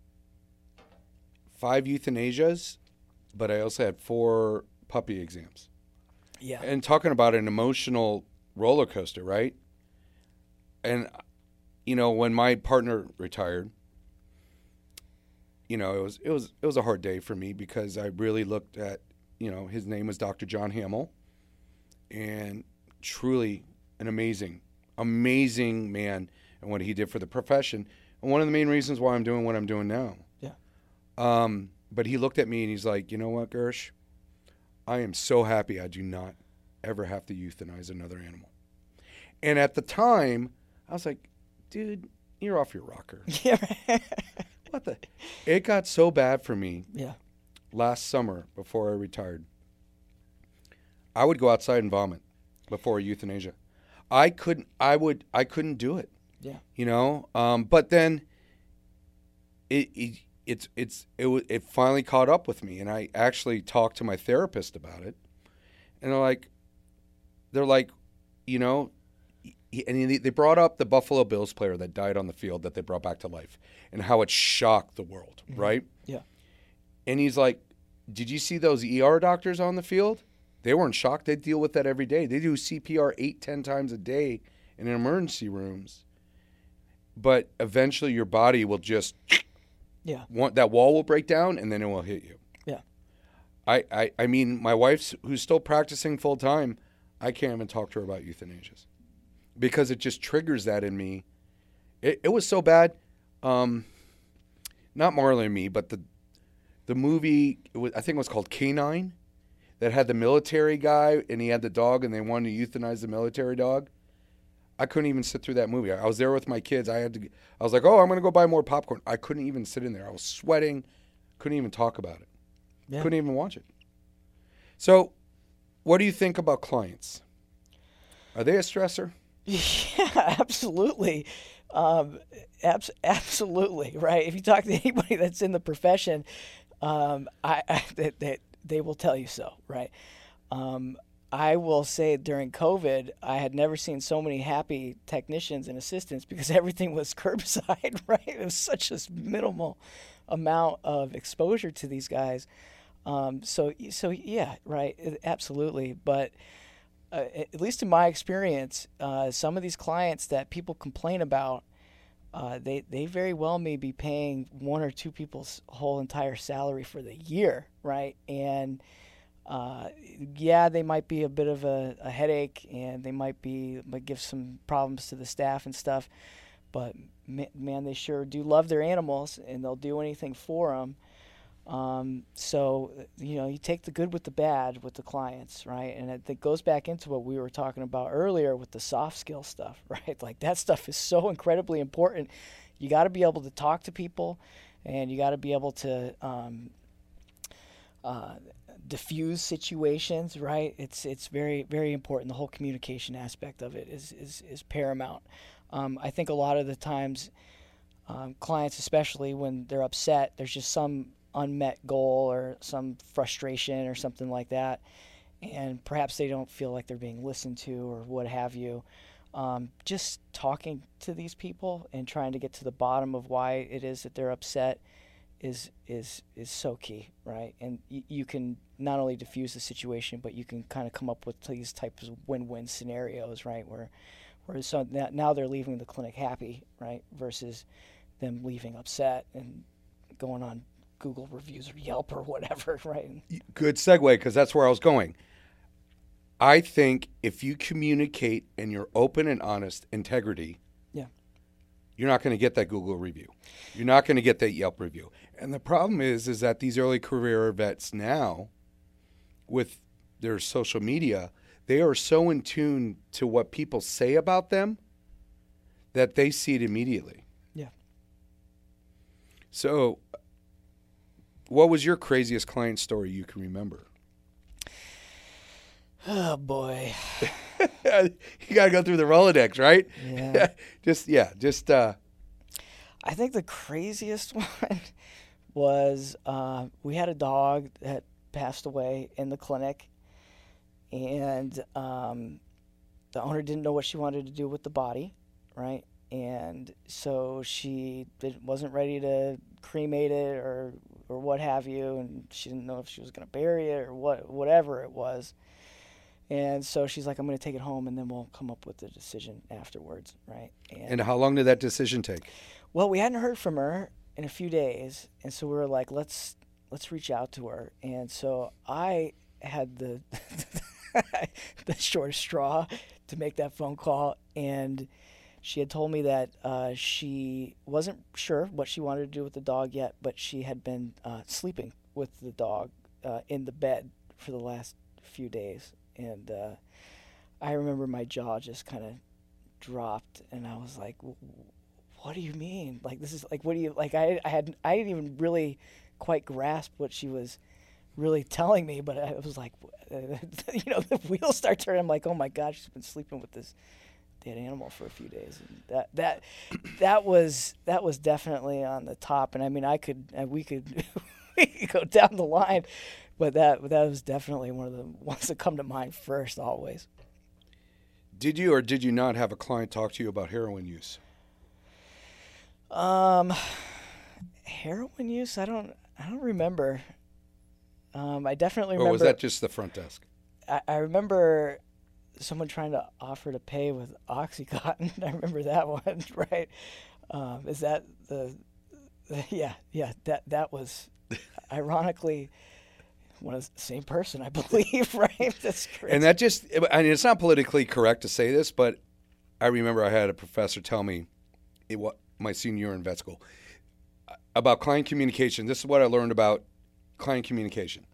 five euthanasias, but I also had four puppy exams. Yeah. And talking about an emotional roller coaster, right? And, you know, when my partner retired, you know, it was it was it was a hard day for me because I really looked at, you know, his name was Doctor John Hamill, and truly an amazing, amazing man and what he did for the profession, and one of the main reasons why I'm doing what I'm doing now. Yeah. Um, but he looked at me and he's like, you know what, Gersh? I am so happy I do not ever have to euthanize another animal. And at the time, I was like, dude, you're off your rocker. Yeah. What the? It got so bad for me. Yeah. Last summer, before I retired, I would go outside and vomit before euthanasia. I couldn't. I would. I couldn't do it. Yeah. You know. Um, but then, it, it it's it's it w- it finally caught up with me, and I actually talked to my therapist about it, and they're like, they're like, you know. And they brought up the Buffalo Bills player that died on the field that they brought back to life and how it shocked the world, mm-hmm. right? Yeah. And he's like, did you see those E R doctors on the field? They weren't shocked. They deal with that every day. They do C P R eight, ten times a day in emergency rooms. But eventually your body will just, yeah, want, that wall will break down and then it will hit you. Yeah. I, I, I mean, my wife's, who's still practicing full time, I can't even talk to her about euthanasias. Because it just triggers that in me. It, it was so bad. Um, not Marley and Me, but the the movie, it was, I think it was called Canine, that had the military guy and he had the dog and they wanted to euthanize the military dog. I couldn't even sit through that movie. I was there with my kids. I had to. I was like, oh, I'm going to go buy more popcorn. I couldn't even sit in there. I was sweating. Couldn't even talk about it. Yeah. Couldn't even watch it. So what do you think about clients? Are they a stressor? Yeah, absolutely. Um, abs- absolutely, right? If you talk to anybody that's in the profession, um, I, I they, they, they will tell you so, right? Um, I will say during COVID, I had never seen so many happy technicians and assistants because everything was curbside, right? It was such a minimal amount of exposure to these guys. Um, so, so yeah, right, absolutely. But Uh, at least in my experience, uh, some of these clients that people complain about, uh, they, they very well may be paying one or two people's whole entire salary for the year, right? And uh, yeah, they might be a bit of a, a headache, and they might be might give some problems to the staff and stuff. But man, they sure do love their animals, and they'll do anything for them. Um, so, you know, you take the good with the bad with the clients, right? And it, it goes back into what we were talking about earlier with the soft skill stuff, right? Like that stuff is so incredibly important. You got to be able to talk to people, and you got to be able to, um, uh, diffuse situations, right? It's it's very very important. The whole communication aspect of it is is is paramount. Um, I think a lot of the times, um, clients, especially when they're upset, there's just some unmet goal or some frustration or something like that, and perhaps they don't feel like they're being listened to or what have you. Um, just talking to these people and trying to get to the bottom of why it is that they're upset is is is so key, right? And y- you can not only diffuse the situation, but you can kind of come up with these types of win-win scenarios, right? Where where so now, now they're leaving the clinic happy, right? Versus them leaving upset and going on Google reviews or Yelp or whatever, right? Good segue, because that's where I was going. I think if you communicate and you're open and honest, integrity, yeah, you're not going to get that Google review. You're not going to get that Yelp review. And the problem is, is that these early career vets now, with their social media, they are so in tune to what people say about them that they see it immediately. Yeah. So, what was your craziest client story you can remember? Oh, boy. You got to go through the Rolodex, right? Yeah. just, yeah, just. Uh, I think the craziest one was uh, we had a dog that passed away in the clinic, and um, the owner didn't know what she wanted to do with the body, right? And so she did, wasn't ready to cremate it or or what have you, and she didn't know if she was going to bury it or what whatever it was. And so she's like, I'm going to take it home, and then we'll come up with the decision afterwards, right? And, and how long did that decision take? Well, we hadn't heard from her in a few days, and so we were like, let's let's reach out to her. And so I had the the short straw to make that phone call, and she had told me that uh, she wasn't sure what she wanted to do with the dog yet, but she had been uh, sleeping with the dog uh, in the bed for the last few days. And uh, I remember my jaw just kind of dropped, and I was like, what do you mean? Like, this is like, what do you, like, I, I had, I didn't even really quite grasp what she was really telling me, but I was like, you know, the wheels start turning. I'm like, oh my gosh, she's been sleeping with this dead animal for a few days. And that, that, that was, that was definitely on the top. And I mean, I could, we could, we could go down the line. But that that was definitely one of the ones that come to mind first, always. Did you or did you not have a client talk to you about heroin use? Um, heroin use? I don't. I don't remember. Um, I definitely remember. Or was that just the front desk? I, I remember someone trying to offer to pay with OxyContin. I remember that one, right? Um, is that the, the? Yeah, yeah. That that was, ironically, one of the same person, I believe, right? That's crazy. And that just, I mean, it's not politically correct to say this, but I remember I had a professor tell me, it, what, my senior year in vet school, about client communication. This is what I learned about client communication.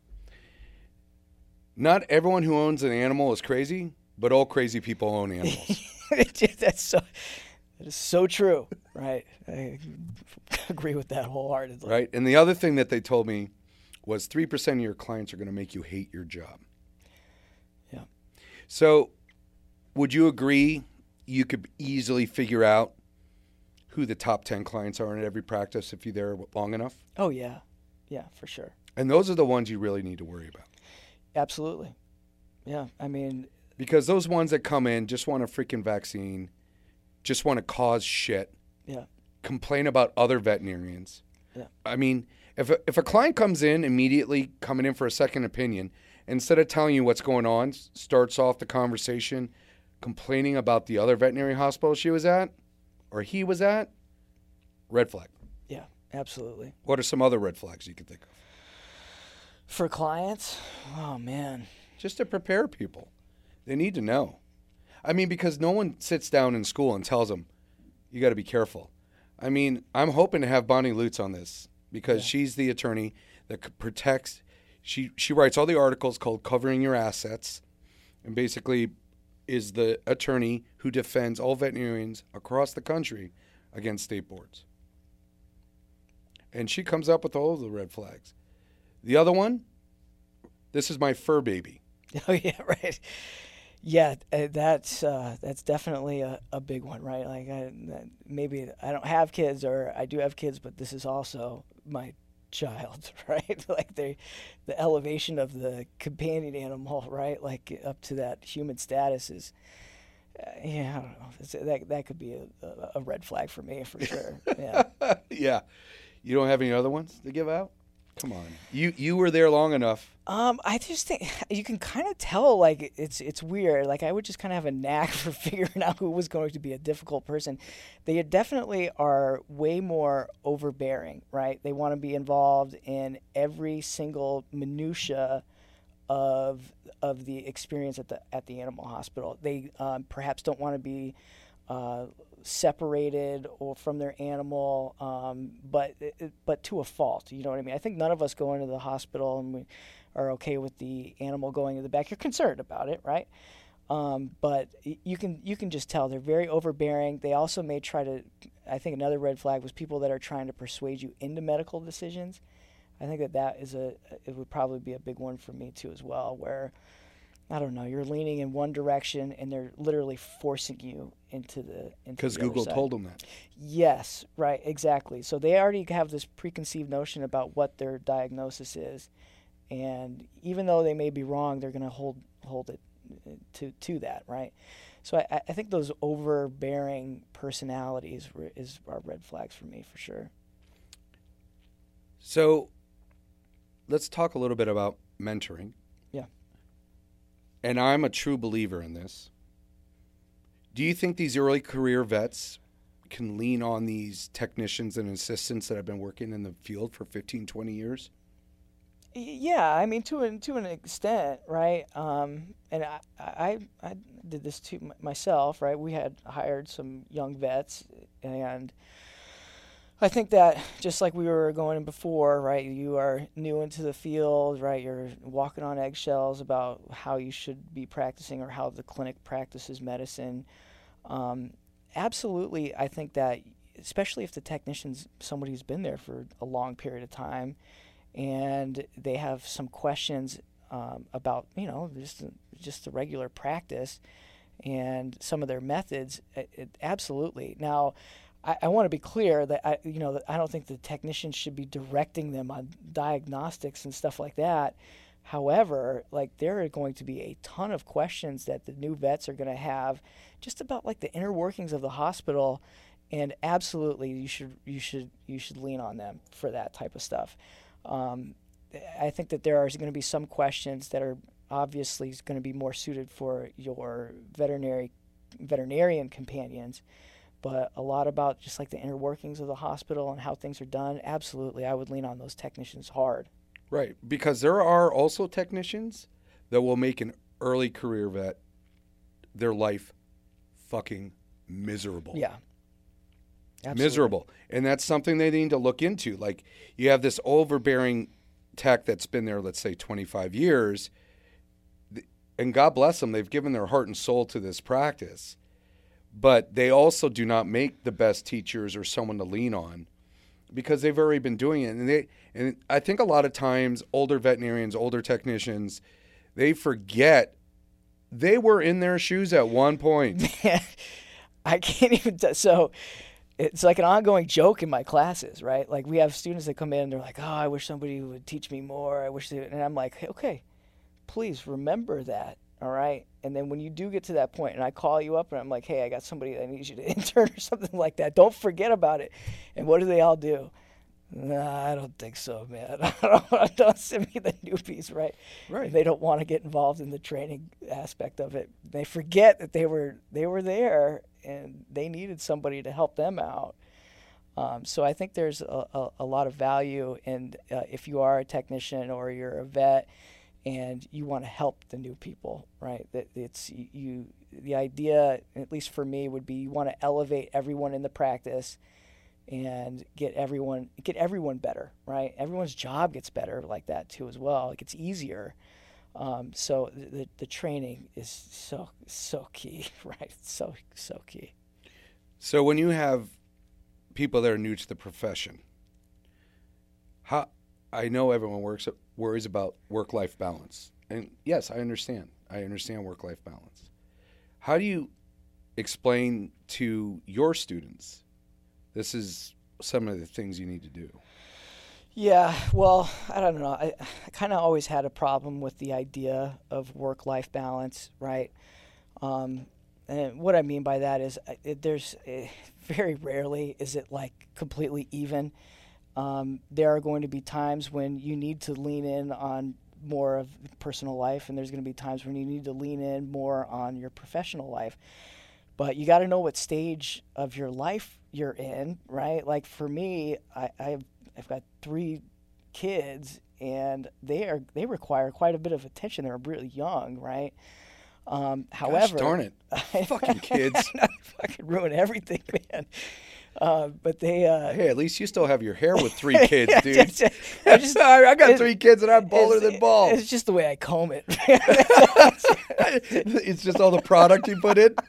Not everyone who owns an animal is crazy, but all crazy people own animals. That's so, that is so true, right? I agree with that wholeheartedly. Right? And the other thing that they told me was three percent of your clients are going to make you hate your job. Yeah. So would you agree you could easily figure out who the top ten clients are in every practice if you're there long enough? Oh, yeah. Yeah, for sure. And those are the ones you really need to worry about. Absolutely. Yeah, I mean... Because those ones that come in just want a freaking vaccine, just want to cause shit, yeah, complain about other veterinarians. Yeah. I mean... If a, if a client comes in immediately coming in for a second opinion, instead of telling you what's going on, starts off the conversation complaining about the other veterinary hospital she was at or he was at, red flag. Yeah, absolutely. What are some other red flags you can think of? For clients? Oh, man. Just to prepare people. They need to know. I mean, because no one sits down in school and tells them, you got to be careful. I mean, I'm hoping to have Bonnie Lutz on this. Because yeah. she's the attorney that protects, she, she writes all the articles called Covering Your Assets, and basically is the attorney who defends all veterinarians across the country against state boards. And she comes up with all of the red flags. The other one This is my fur baby. Oh yeah, right. Yeah, uh, that's uh, that's definitely a, a big one, right? Like I, that- maybe I don't have kids, or I do have kids, but this is also my child, right? Like the the elevation of the companion animal, right? Like up to that human status is, uh, yeah, I don't know. It's, that that could be a, a, a red flag for me for sure. Yeah. Yeah. You don't have any other ones to give out? Come on. You you were there long enough. Um, I just think you can kind of tell, like it's it's weird. Like I would just kind of have a knack for figuring out who was going to be a difficult person. They definitely are way more overbearing, right? They want to be involved in every single minutia of of the experience at the at the animal hospital. They um, perhaps don't want to be uh, separated or from their animal, um, but but to a fault. You know what I mean? I think none of us go into the hospital and we are okay with the animal going in the back. You're concerned about it, right? Um, but you can you can just tell they're very overbearing. They also may try to. I think another red flag was people that are trying to persuade you into medical decisions. I think that that is a it would probably be a big one for me too as well, where I don't know, you're leaning in one direction and they're literally forcing you into the into Because the other Google side. told them that. Yes, right, exactly. So they already have this preconceived notion about what their diagnosis is, and even though they may be wrong, they're going to hold hold it to to that, right? So I, I think those overbearing personalities re- is are red flags for me for sure. So let's talk a little bit about mentoring. Yeah. And I'm a true believer in this. Do you think these early career vets can lean on these technicians and assistants that have been working in the field for fifteen, twenty years? Y- Yeah, I mean to an to an extent, right? Um, and I, I I did this to m- myself, right? We had hired some young vets, and I think that just like we were going in before, right? You are new into the field, right? You're walking on eggshells about how you should be practicing or how the clinic practices medicine. Um, absolutely, I think that especially if the technician's somebody who's been there for a long period of time, and they have some questions um, about you know just just the regular practice and some of their methods. It, it, absolutely. Now, I, I want to be clear that I you know that I don't think the technicians should be directing them on diagnostics and stuff like that. However, like there are going to be a ton of questions that the new vets are going to have just about like the inner workings of the hospital, and absolutely you should you should you should lean on them for that type of stuff. Um, I think that there are going to be some questions that are obviously going to be more suited for your veterinary veterinarian companions, but a lot about just like the inner workings of the hospital and how things are done. Absolutely, I would lean on those technicians hard. Right. Because there are also technicians that will make an early career vet their life fucking miserable. Yeah. Absolutely. Miserable. And that's something they need to look into. Like you have this overbearing tech that's been there, let's say twenty-five years, and God bless them, they've given their heart and soul to this practice. But they also do not make the best teachers or someone to lean on because they've already been doing it. And they and I think a lot of times older veterinarians, older technicians, they forget they were in their shoes at one point. I can't even t- so it's like an ongoing joke in my classes, right? Like we have students that come in and they're like, "Oh, I wish somebody would teach me more. I wish they," and I'm like, hey, "Okay, please remember that, all right?" And then when you do get to that point and I call you up and I'm like, "Hey, I got somebody that needs you to intern or something like that. Don't forget about it." And what do they all do? Nah, I don't think so, man. don't, don't send me the newbies, right? Right. And they don't want to get involved in the training aspect of it. They forget that they were they were there and they needed somebody to help them out. Um, so I think there's a, a, a lot of value in uh, if you are a technician or you're a vet and you want to help the new people, right? That it's you. The idea, at least for me, would be you want to elevate everyone in the practice and get everyone get everyone better, right? Everyone's job gets better like that too as well. It gets easier. Um, so the the training is so so key, right? So so key. So when you have people that are new to the profession, how I know everyone works worries about work-life balance. And yes, I understand. I understand work-life balance. How do you explain to your students this is some of the things you need to do? Yeah, well, I don't know. I, I kind of always had a problem with the idea of work-life balance, right? Um, and what I mean by that is uh, it, there's uh, very rarely is it like completely even. Um, there are going to be times when you need to lean in on more of personal life, and there's going to be times when you need to lean in more on your professional life. But you got to know what stage of your life you're in, right? Like for me, I, I've I've got three kids, and they are they require quite a bit of attention. They're really young, right? Um, however, Gosh darn it, fucking kids! I fucking ruin everything, man. Uh, but they. Uh, hey, at least you still have your hair with three kids, dude. just, I, just, I got it, three kids, and I'm bolder than bald. It's just the way I comb it. It's just all the product you put in.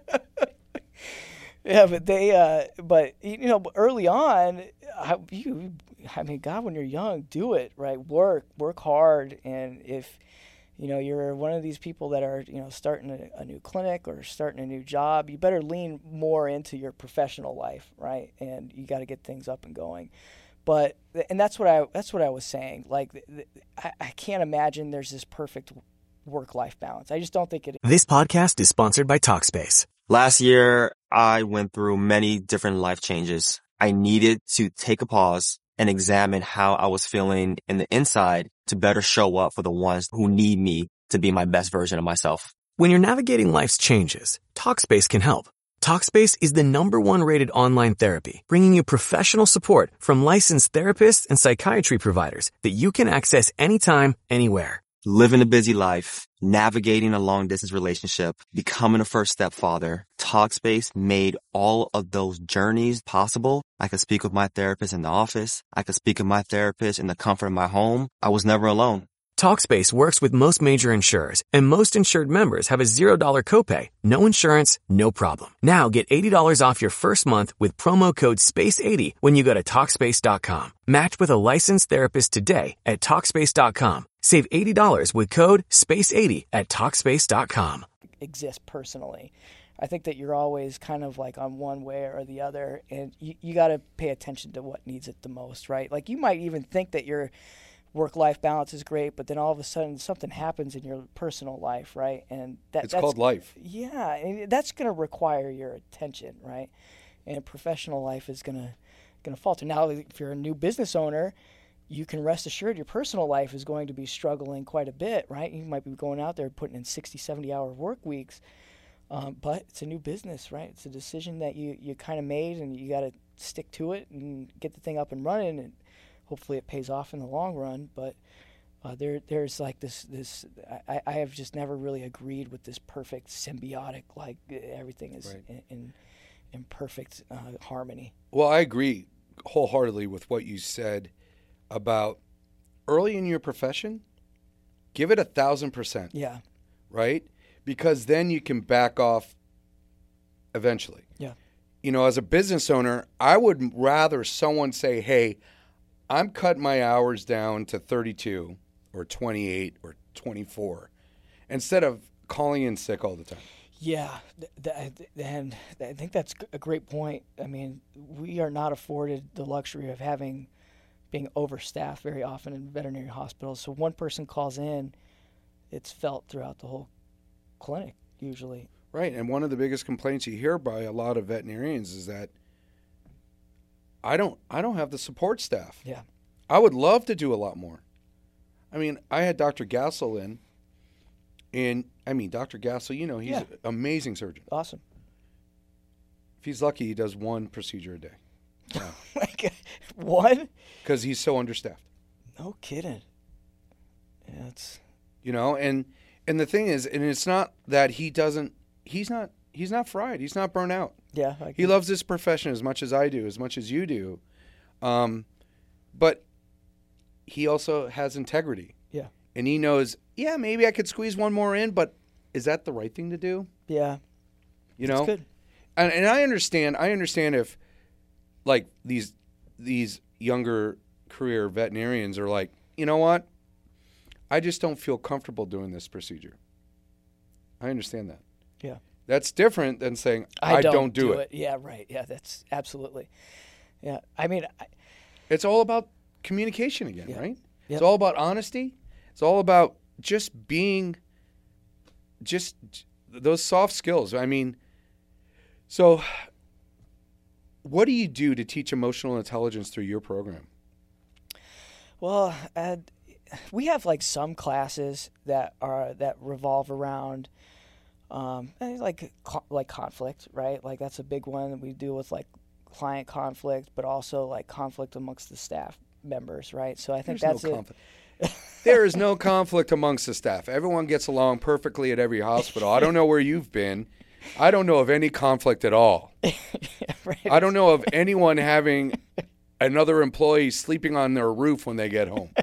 Yeah, but they, uh, but you know, early on, I, you, I mean, God, when you're young, do it, right? Work, work hard, and if, you know, you're one of these people that are, you know, starting a, a new clinic or starting a new job, you better lean more into your professional life, right? And you got to get things up and going. But, and that's what I, that's what I was saying. Like, I, I can't imagine there's this perfect work-life balance. I just don't think it is. This podcast is sponsored by Talkspace. Last year, I went through many different life changes. I needed to take a pause and examine how I was feeling in the inside to better show up for the ones who need me to be my best version of myself. When you're navigating life's changes, Talkspace can help. Talkspace is the number one rated online therapy, bringing you professional support from licensed therapists and psychiatry providers that you can access anytime, anywhere. Living a busy life, navigating a long-distance relationship, becoming a first-step father, Talkspace made all of those journeys possible. I could speak with my therapist in the office. I could speak with my therapist in the comfort of my home. I was never alone. Talkspace works with most major insurers, and most insured members have a zero dollar copay. No insurance, no problem. Now get eighty dollars off your first month with promo code space eighty when you go to Talkspace dot com. Match with a licensed therapist today at Talkspace dot com. Save eighty dollars with code space eighty at Talkspace dot com. Exist personally. I think that you're always kind of like on one way or the other, and you, you got to pay attention to what needs it the most, right? Like you might even think that your work-life balance is great, but then all of a sudden something happens in your personal life, right? And that, it's that's called life. Yeah, and that's going to require your attention, right? And professional life is going to going to falter. Now, if you're a new business owner, you can rest assured your personal life is going to be struggling quite a bit, right? You might be going out there putting in sixty, seventy hour work weeks, um, but it's a new business, right? It's a decision that you, you kind of made, and you got to stick to it and get the thing up and running, and hopefully it pays off in the long run. But uh, there there's like this, this I, I have just never really agreed with this perfect symbiotic, like everything is right. in, in, in perfect uh, harmony. Well, I agree wholeheartedly with what you said about early in your profession, give it a thousand percent. Yeah. Right? Because then you can back off eventually. Yeah. You know, as a business owner, I would rather someone say, hey, I'm cutting my hours down to thirty-two or twenty-eight or twenty-four instead of calling in sick all the time. Yeah, th- th- and I think that's a great point. I mean, we are not afforded the luxury of having being overstaffed very often in veterinary hospitals. So one person calls in, it's felt throughout the whole clinic usually. Right, and one of the biggest complaints you hear by a lot of veterinarians is that I don't I don't have the support staff. Yeah. I would love to do a lot more. I mean, I had Doctor Gassel in, and I mean, Doctor Gassel, you know, he's yeah. an amazing surgeon. Awesome. If he's lucky, he does one procedure a day. Yeah. Like one? Because he's so understaffed. No kidding. Yeah, it's you know, and and the thing is, and it's not that he doesn't. He's not. He's not fried. He's not burnt out. Yeah, he loves this profession as much as I do, as much as you do. Um, but he also has integrity. Yeah, and he knows. Yeah, maybe I could squeeze one more in, but is that the right thing to do? Yeah, you know. That's good. And and I understand. I understand if, like these these younger career veterinarians are like, you know what? I just don't feel comfortable doing this procedure. I understand that. Yeah. That's different than saying, I, I don't, don't do, do it. it. Yeah, right. Yeah, that's absolutely. Yeah. I mean, I, It's all about communication again, Yeah. right? Yep. It's all about honesty. It's all about just being, just those soft skills. I mean, so what do you do to teach emotional intelligence through your program? well, uh, we have like some classes that are that revolve around um, eh, like co- like conflict, right? Like that's a big one that we deal with, like client conflict, but also like conflict amongst the staff members, right? So I think There's that's no it. conflict. There is no conflict amongst the staff. Everyone gets along perfectly at every hospital. I don't know where you've been. I don't know of any conflict at all. Right. I don't know of anyone having another employee sleeping on their roof when they get home.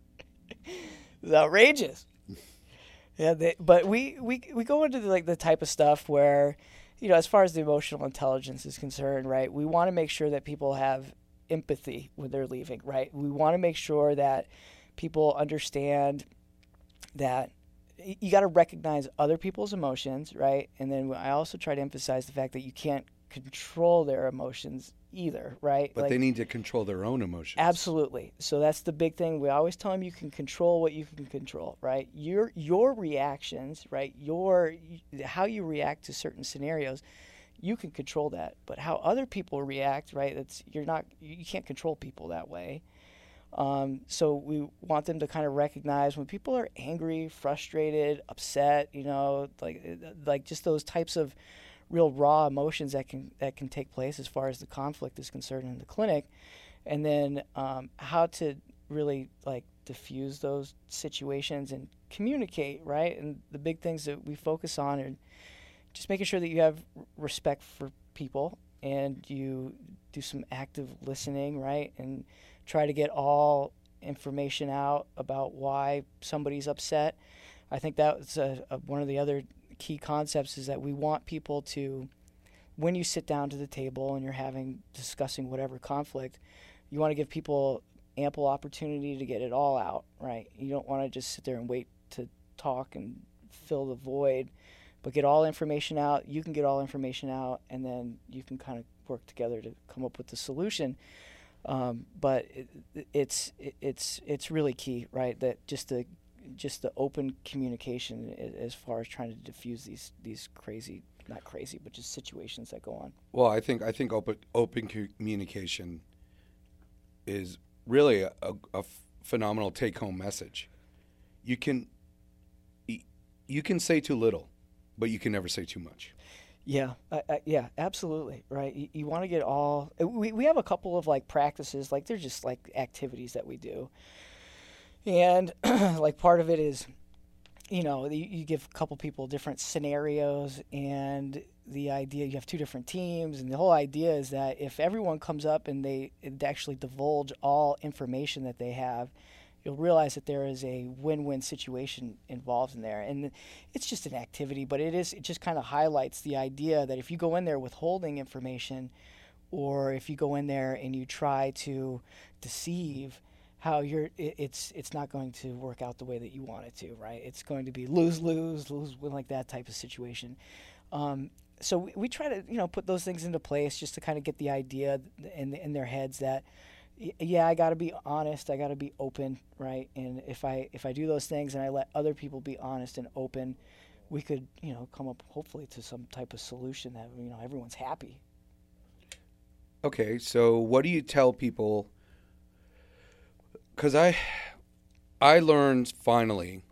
It's outrageous. Yeah, they, but we, we we go into the, like the type of stuff where, you know, as far as the emotional intelligence is concerned, right? We want to make sure that people have empathy when they're leaving, right? We want to make sure that people understand that y- you got to recognize other people's emotions, right? And then I also try to emphasize the fact that you can't control their emotions either, right? But Like, they need to control their own emotions. absolutely. So that's the big thing. We always tell them you can control what you can control, right? Your your reactions, right? Your how you react to certain scenarios, you can control that. But how other people react, right? It's you're not you can't control people that way. Um, so we want them to kind of recognize when people are angry, frustrated, upset, you know, like like just those types of real raw emotions that can that can take place as far as the conflict is concerned in the clinic, and then um, how to really like diffuse those situations and communicate, right? And the big things that we focus on are just making sure that you have respect for people and you do some active listening, right? And try to get all information out about why somebody's upset. I think that's a, a, one of the other key concepts is that we want people to, when you sit down to the table and you're having discussing whatever conflict, you want to give people ample opportunity to get it all out, right? You don't want to just sit there and wait to talk and fill the void, but get all information out. You can get all information out, and then you can kind of work together to come up with the solution. Um, but it, it's it, it's it's really key, right? That just the just the open communication as far as trying to diffuse these these crazy, not crazy, but just situations that go on. Well, I think I think open open communication is really a, a, a phenomenal take-home message. You can you can say too little, but you can never say too much. Yeah, I, I, yeah, absolutely, right. You, you want to get all. We we have a couple of like practices, like they're just like activities that we do, and like part of it is, you know, you, you give a couple people different scenarios, and the idea you have two different teams, and the whole idea is that if everyone comes up and they, they actually divulge all information that they have, you'll realize that there is a win-win situation involved in there. And it's just an activity, but it is it just kind of highlights the idea that if you go in there withholding information, or if you go in there and you try to deceive, how you're it, it's it's not going to work out the way that you want it to, right? It's going to be lose-lose, lose-win, like that type of situation. Um, so we, we try to, you know, put those things into place just to kind of get the idea in in their heads that, yeah, I got to be honest. I got to be open, right? And if I if I do those things and I let other people be honest and open, we could, you know, come up hopefully to some type of solution that, you know, everyone's happy. Okay, so what do you tell people? Because I, I learned finally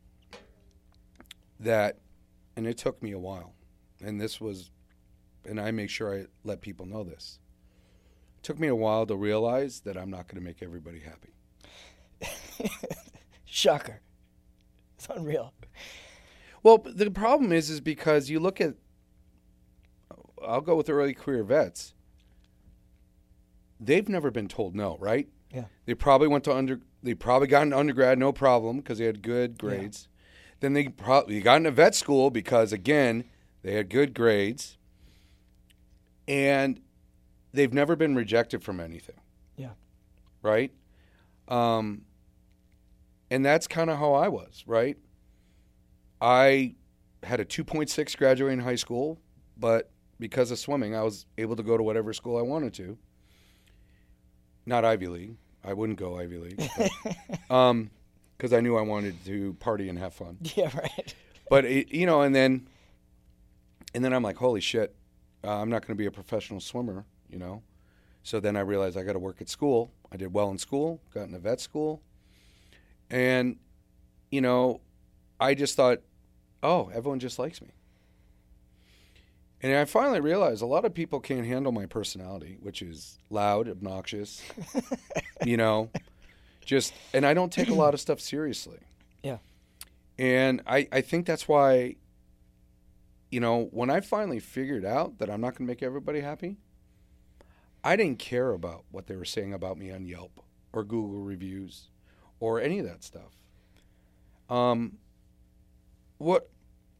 that, and it took me a while, and this was, and I make sure I let people know this. It took me a while to realize that I'm not going to make everybody happy. Shocker. It's unreal. Well, the problem is, is because you look at, I'll go with early career vets. They've never been told no, right? Yeah. They probably went to under, they probably got into undergrad, no problem, because they had good grades. Yeah. Then they probably got into vet school because, again, they had good grades. And they've never been rejected from anything. Yeah. Right? Um, and that's kind of how I was, right? I had a two point six graduating high school, but because of swimming, I was able to go to whatever school I wanted to. Not Ivy League. I wouldn't go Ivy League. But, um, because I knew I wanted to party and have fun. Yeah, right. But, it, you know, and then, and then I'm like, holy shit, uh, I'm not going to be a professional swimmer, you know? So then I realized I got to work at school. I did well in school, got into vet school. And, you know, I just thought, oh, everyone just likes me. And I finally realized a lot of people can't handle my personality, which is loud, obnoxious, you know, just, and I don't take a lot of stuff seriously. Yeah. And I, I think that's why, you know, when I finally figured out that I'm not going to make everybody happy, I didn't care about what they were saying about me on Yelp or Google reviews or any of that stuff. Um, what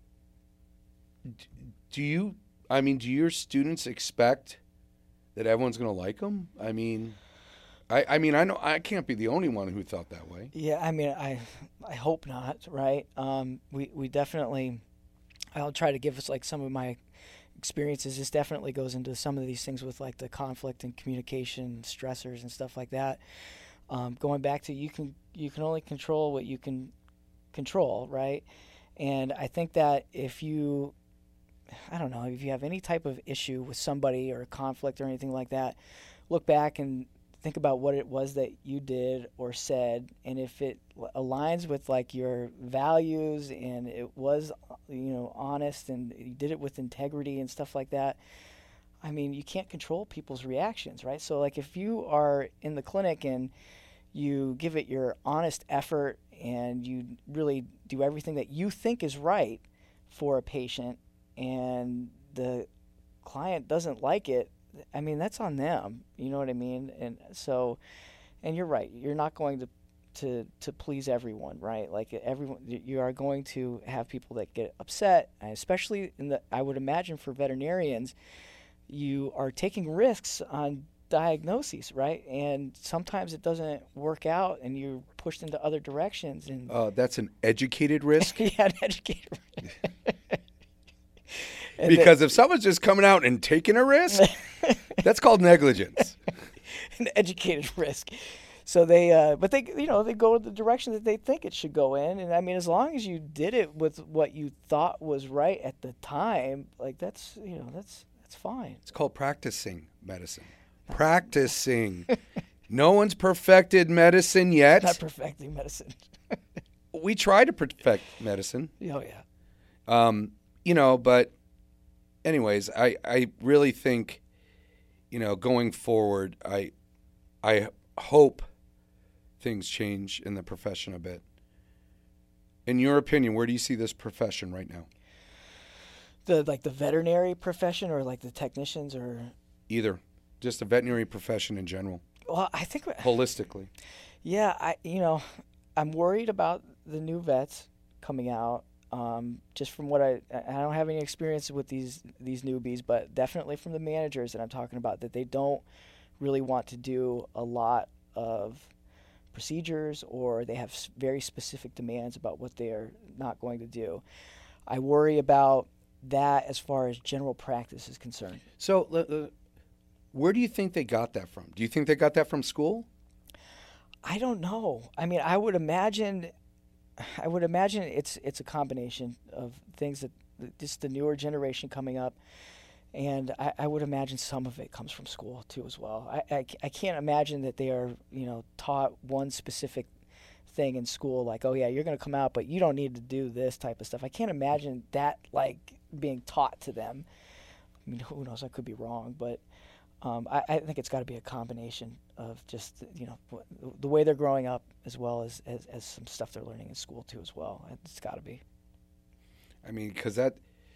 do you, I mean, do your students expect that everyone's going to like them? I mean, I, I mean, I know I can't be the only one who thought that way. Yeah, I mean, I, I hope not. Right? Um, we we definitely. I'll try to give us like some of my experiences. This definitely goes into some of these things with like the conflict and communication stressors and stuff like that. Um, going back to you can you can only control what you can control, right? And I think that if you, I don't know, if you have any type of issue with somebody or a conflict or anything like that, look back and think about what it was that you did or said, and if it aligns with like your values and it was, you know, honest and you did it with integrity and stuff like that. I mean, you can't control people's reactions, right? So like if you are in the clinic and you give it your honest effort and you really do everything that you think is right for a patient and the client doesn't like it, I mean, that's on them. You know what I mean? And so, and you're right. You're not going to, to, to please everyone, right? Like everyone, you are going to have people that get upset, especially in the, I would imagine for veterinarians, you are taking risks on diagnoses, right? And sometimes it doesn't work out and you're pushed into other directions. And uh, that's an educated risk? Yeah, an educated risk. Because if someone's just coming out and taking a risk, that's called negligence. An educated risk. So they, uh, but they, you know, they go in the direction that they think it should go in. And I mean, as long as you did it with what you thought was right at the time, like that's, you know, that's, that's fine. It's called practicing medicine. Practicing. No one's perfected medicine yet. Not perfecting medicine. We try to perfect medicine. Oh, yeah. Um, you know, but anyways, I, I really think, you know, going forward, I I hope things change in the profession a bit. In your opinion, where do you see this profession right now? The like the veterinary profession or like the technicians or either, just the veterinary profession in general. Well, I think holistically. Yeah, I you know, I'm worried about the new vets coming out. Um, just from what I, I don't have any experience with these these newbies, but definitely from the managers that I'm talking about, that they don't really want to do a lot of procedures or they have very specific demands about what they are not going to do. I worry about that as far as general practice is concerned. So, uh, where do you think they got that from? Do you think they got that from school? I don't know. I mean, I would imagine. I would imagine it's it's a combination of things that just the newer generation coming up, and I, I would imagine some of it comes from school too as well. I, I, I can't imagine that they are you know taught one specific thing in school, like, oh yeah, you're going to come out, but you don't need to do this type of stuff. I can't imagine that like being taught to them. I mean, who knows? I could be wrong, but um, I, I think it's got to be a combination of just you know the way they're growing up as well as, as, as some stuff they're learning in school too as well. It's got to be. I mean, because that,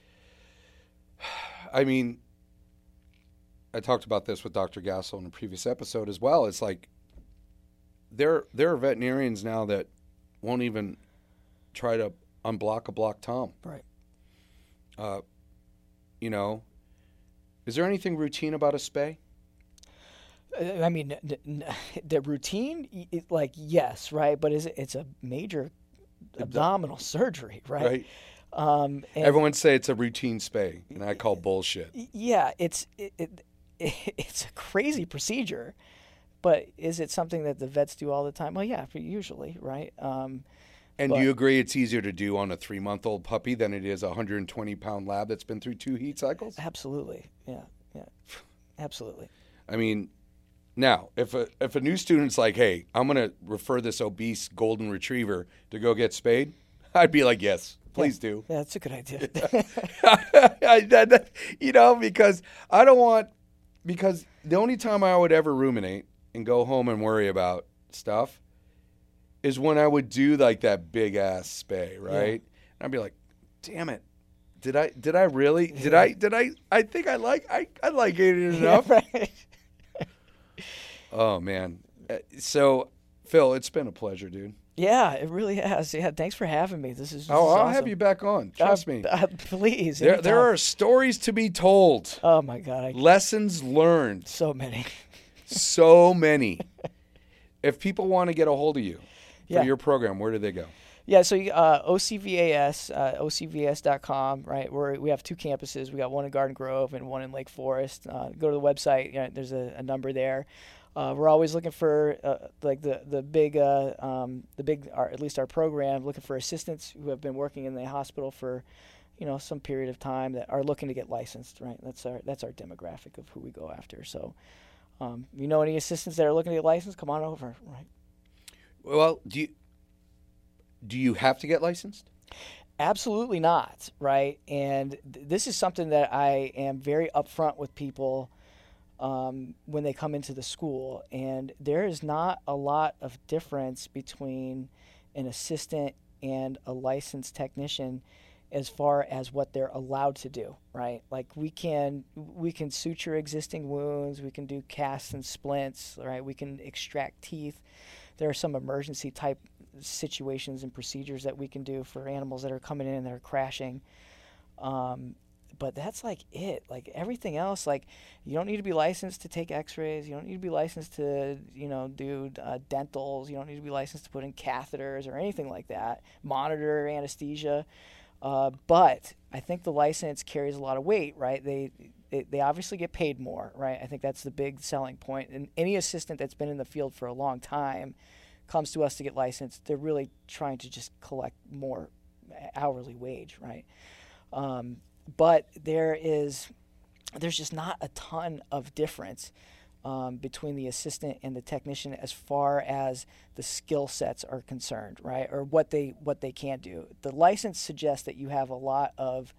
I mean, I talked about this with Doctor Gassel in a previous episode as well. It's like there there are veterinarians now that won't even try to unblock a block tom. Right. Uh, you know, is there anything routine about a spay? I mean, n- n- the routine, y- it- like yes, right, but is it, it's a major abdominal surgery, right? Right. Um, and Everyone say it's a routine spay, and I call bullshit. yeah, it's it, it, it's a crazy procedure, but is it something that the vets do all the time? Well, yeah, usually, right? Um, And but- do you agree it's easier to do on a three-month-old puppy than it is a one hundred twenty pound lab that's been through two heat cycles? Absolutely, yeah, yeah, absolutely. I mean, now, if a if a new student's like, hey, I'm going to refer this obese golden retriever to go get spayed, I'd be like, yes, please do. Yeah, that's a good idea. I, that, that- you know, because I don't want, because the only time I would ever ruminate and go home and worry about stuff is when I would do like that big ass spay, right? Yeah. And I'd be like, damn it. Did I, did I really, did I, did I, I think I like, I, I like it enough. Yeah, right. Oh man. Uh, So Phil, it's been a pleasure, dude. Yeah, it really has. Yeah, thanks for having me. This is. This Oh, is I'll awesome. have you back on. Trust Uh, me. uh, please. There, anytime. there are stories to be told. Oh my God, I, Lessons learned. so many. So many. If people want to get a hold of you for Yeah. your program, where do they go? Yeah, so uh, O C V A S, uh, O C V S dot com, right? We're, we have two campuses. We got one in Garden Grove and one in Lake Forest. Uh, go to the website. You know, there's a, a number there. Uh, we're always looking for uh, like the the big uh, um, the big our, at least our program looking for assistants who have been working in the hospital for you know some period of time that are looking to get licensed. Right, that's our that's our demographic of who we go after. So, um, if you know any assistants that are looking to get licensed, come on over. Right. Well, do you do you have to get licensed? Absolutely not, right? And th- this is something that I am very upfront with people um, when they come into the school. And there is not a lot of difference between an assistant and a licensed technician as far as what they're allowed to do, right? Like we can we can suture existing wounds, we can do casts and splints, right? We can extract teeth. There are some emergency type situations and procedures that we can do for animals that are coming in and that are crashing. Um, but that's like it. Like everything else, like you don't need to be licensed to take x-rays. You don't need to be licensed to, you know, do uh, dentals. You don't need to be licensed to put in catheters or anything like that. Monitor anesthesia. Uh, but I think the license carries a lot of weight, right? They, they they obviously get paid more, right? I think that's the big selling point. And any assistant that's been in the field for a long time comes to us to get licensed. They're really trying to just collect more hourly wage, right? Um, but there is, there's just not a ton of difference um, between the assistant and the technician as far as the skill sets are concerned, right? Or what they what they can do. The license suggests that you have a lot of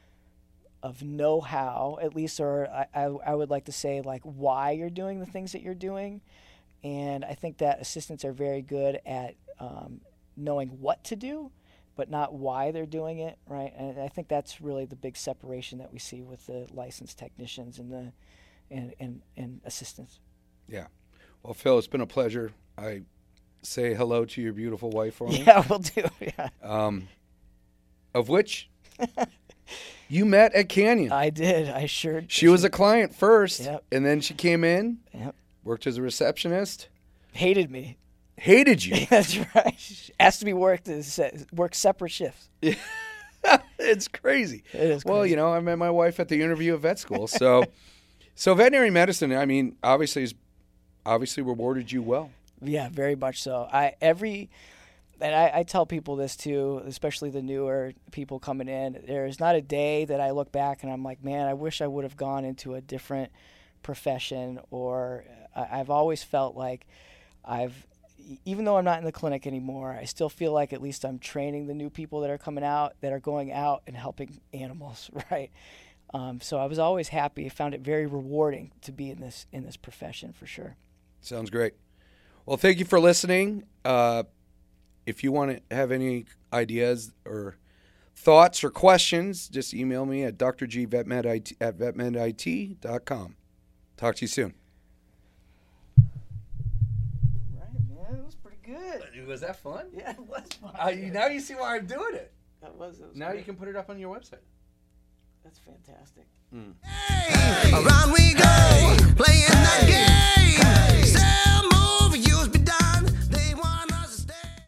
of know-how, at least, or I, I, I would like to say like why you're doing the things that you're doing. And I think that assistants are very good at um, knowing what to do, but not why they're doing it, right? And I think that's really the big separation that we see with the licensed technicians and the and, and, and assistants. Yeah. Well, Phil, it's been a pleasure. I say hello to your beautiful wife for me. Yeah, we'll do. Yeah, Um, of which you met at Canyon. I did. I sure. She was a client first, Yep. and then she came in, Yep. worked as a receptionist, Hated me. hated you. That's right. Asked to be worked as work separate shifts. It's crazy. It is Well, crazy. you know, I met my wife at the interview at vet school. So, so veterinary medicine, I mean, obviously, is obviously rewarded you well. Yeah, very much so. I every and I, I tell people this too, especially the newer people coming in. There's not a day that I look back and I'm like, man, I wish I would have gone into a different profession. Or I, I've always felt like I've, even though I'm not in the clinic anymore, I still feel like at least I'm training the new people that are coming out, that are going out and helping animals, right? Um, so I was always happy. I found it very rewarding to be in this in this profession for sure. Sounds great. Well, thank you for listening. Uh, if you want to have any ideas or thoughts or questions, just email me at drgvetmed at vetmedit dot com. Talk to you soon. Right, man, that was pretty good. Was that fun? Yeah, it was fun. Uh, you, now you see why I'm doing it. That was, that was Now great. you can put it up on your website. That's fantastic. Around we go.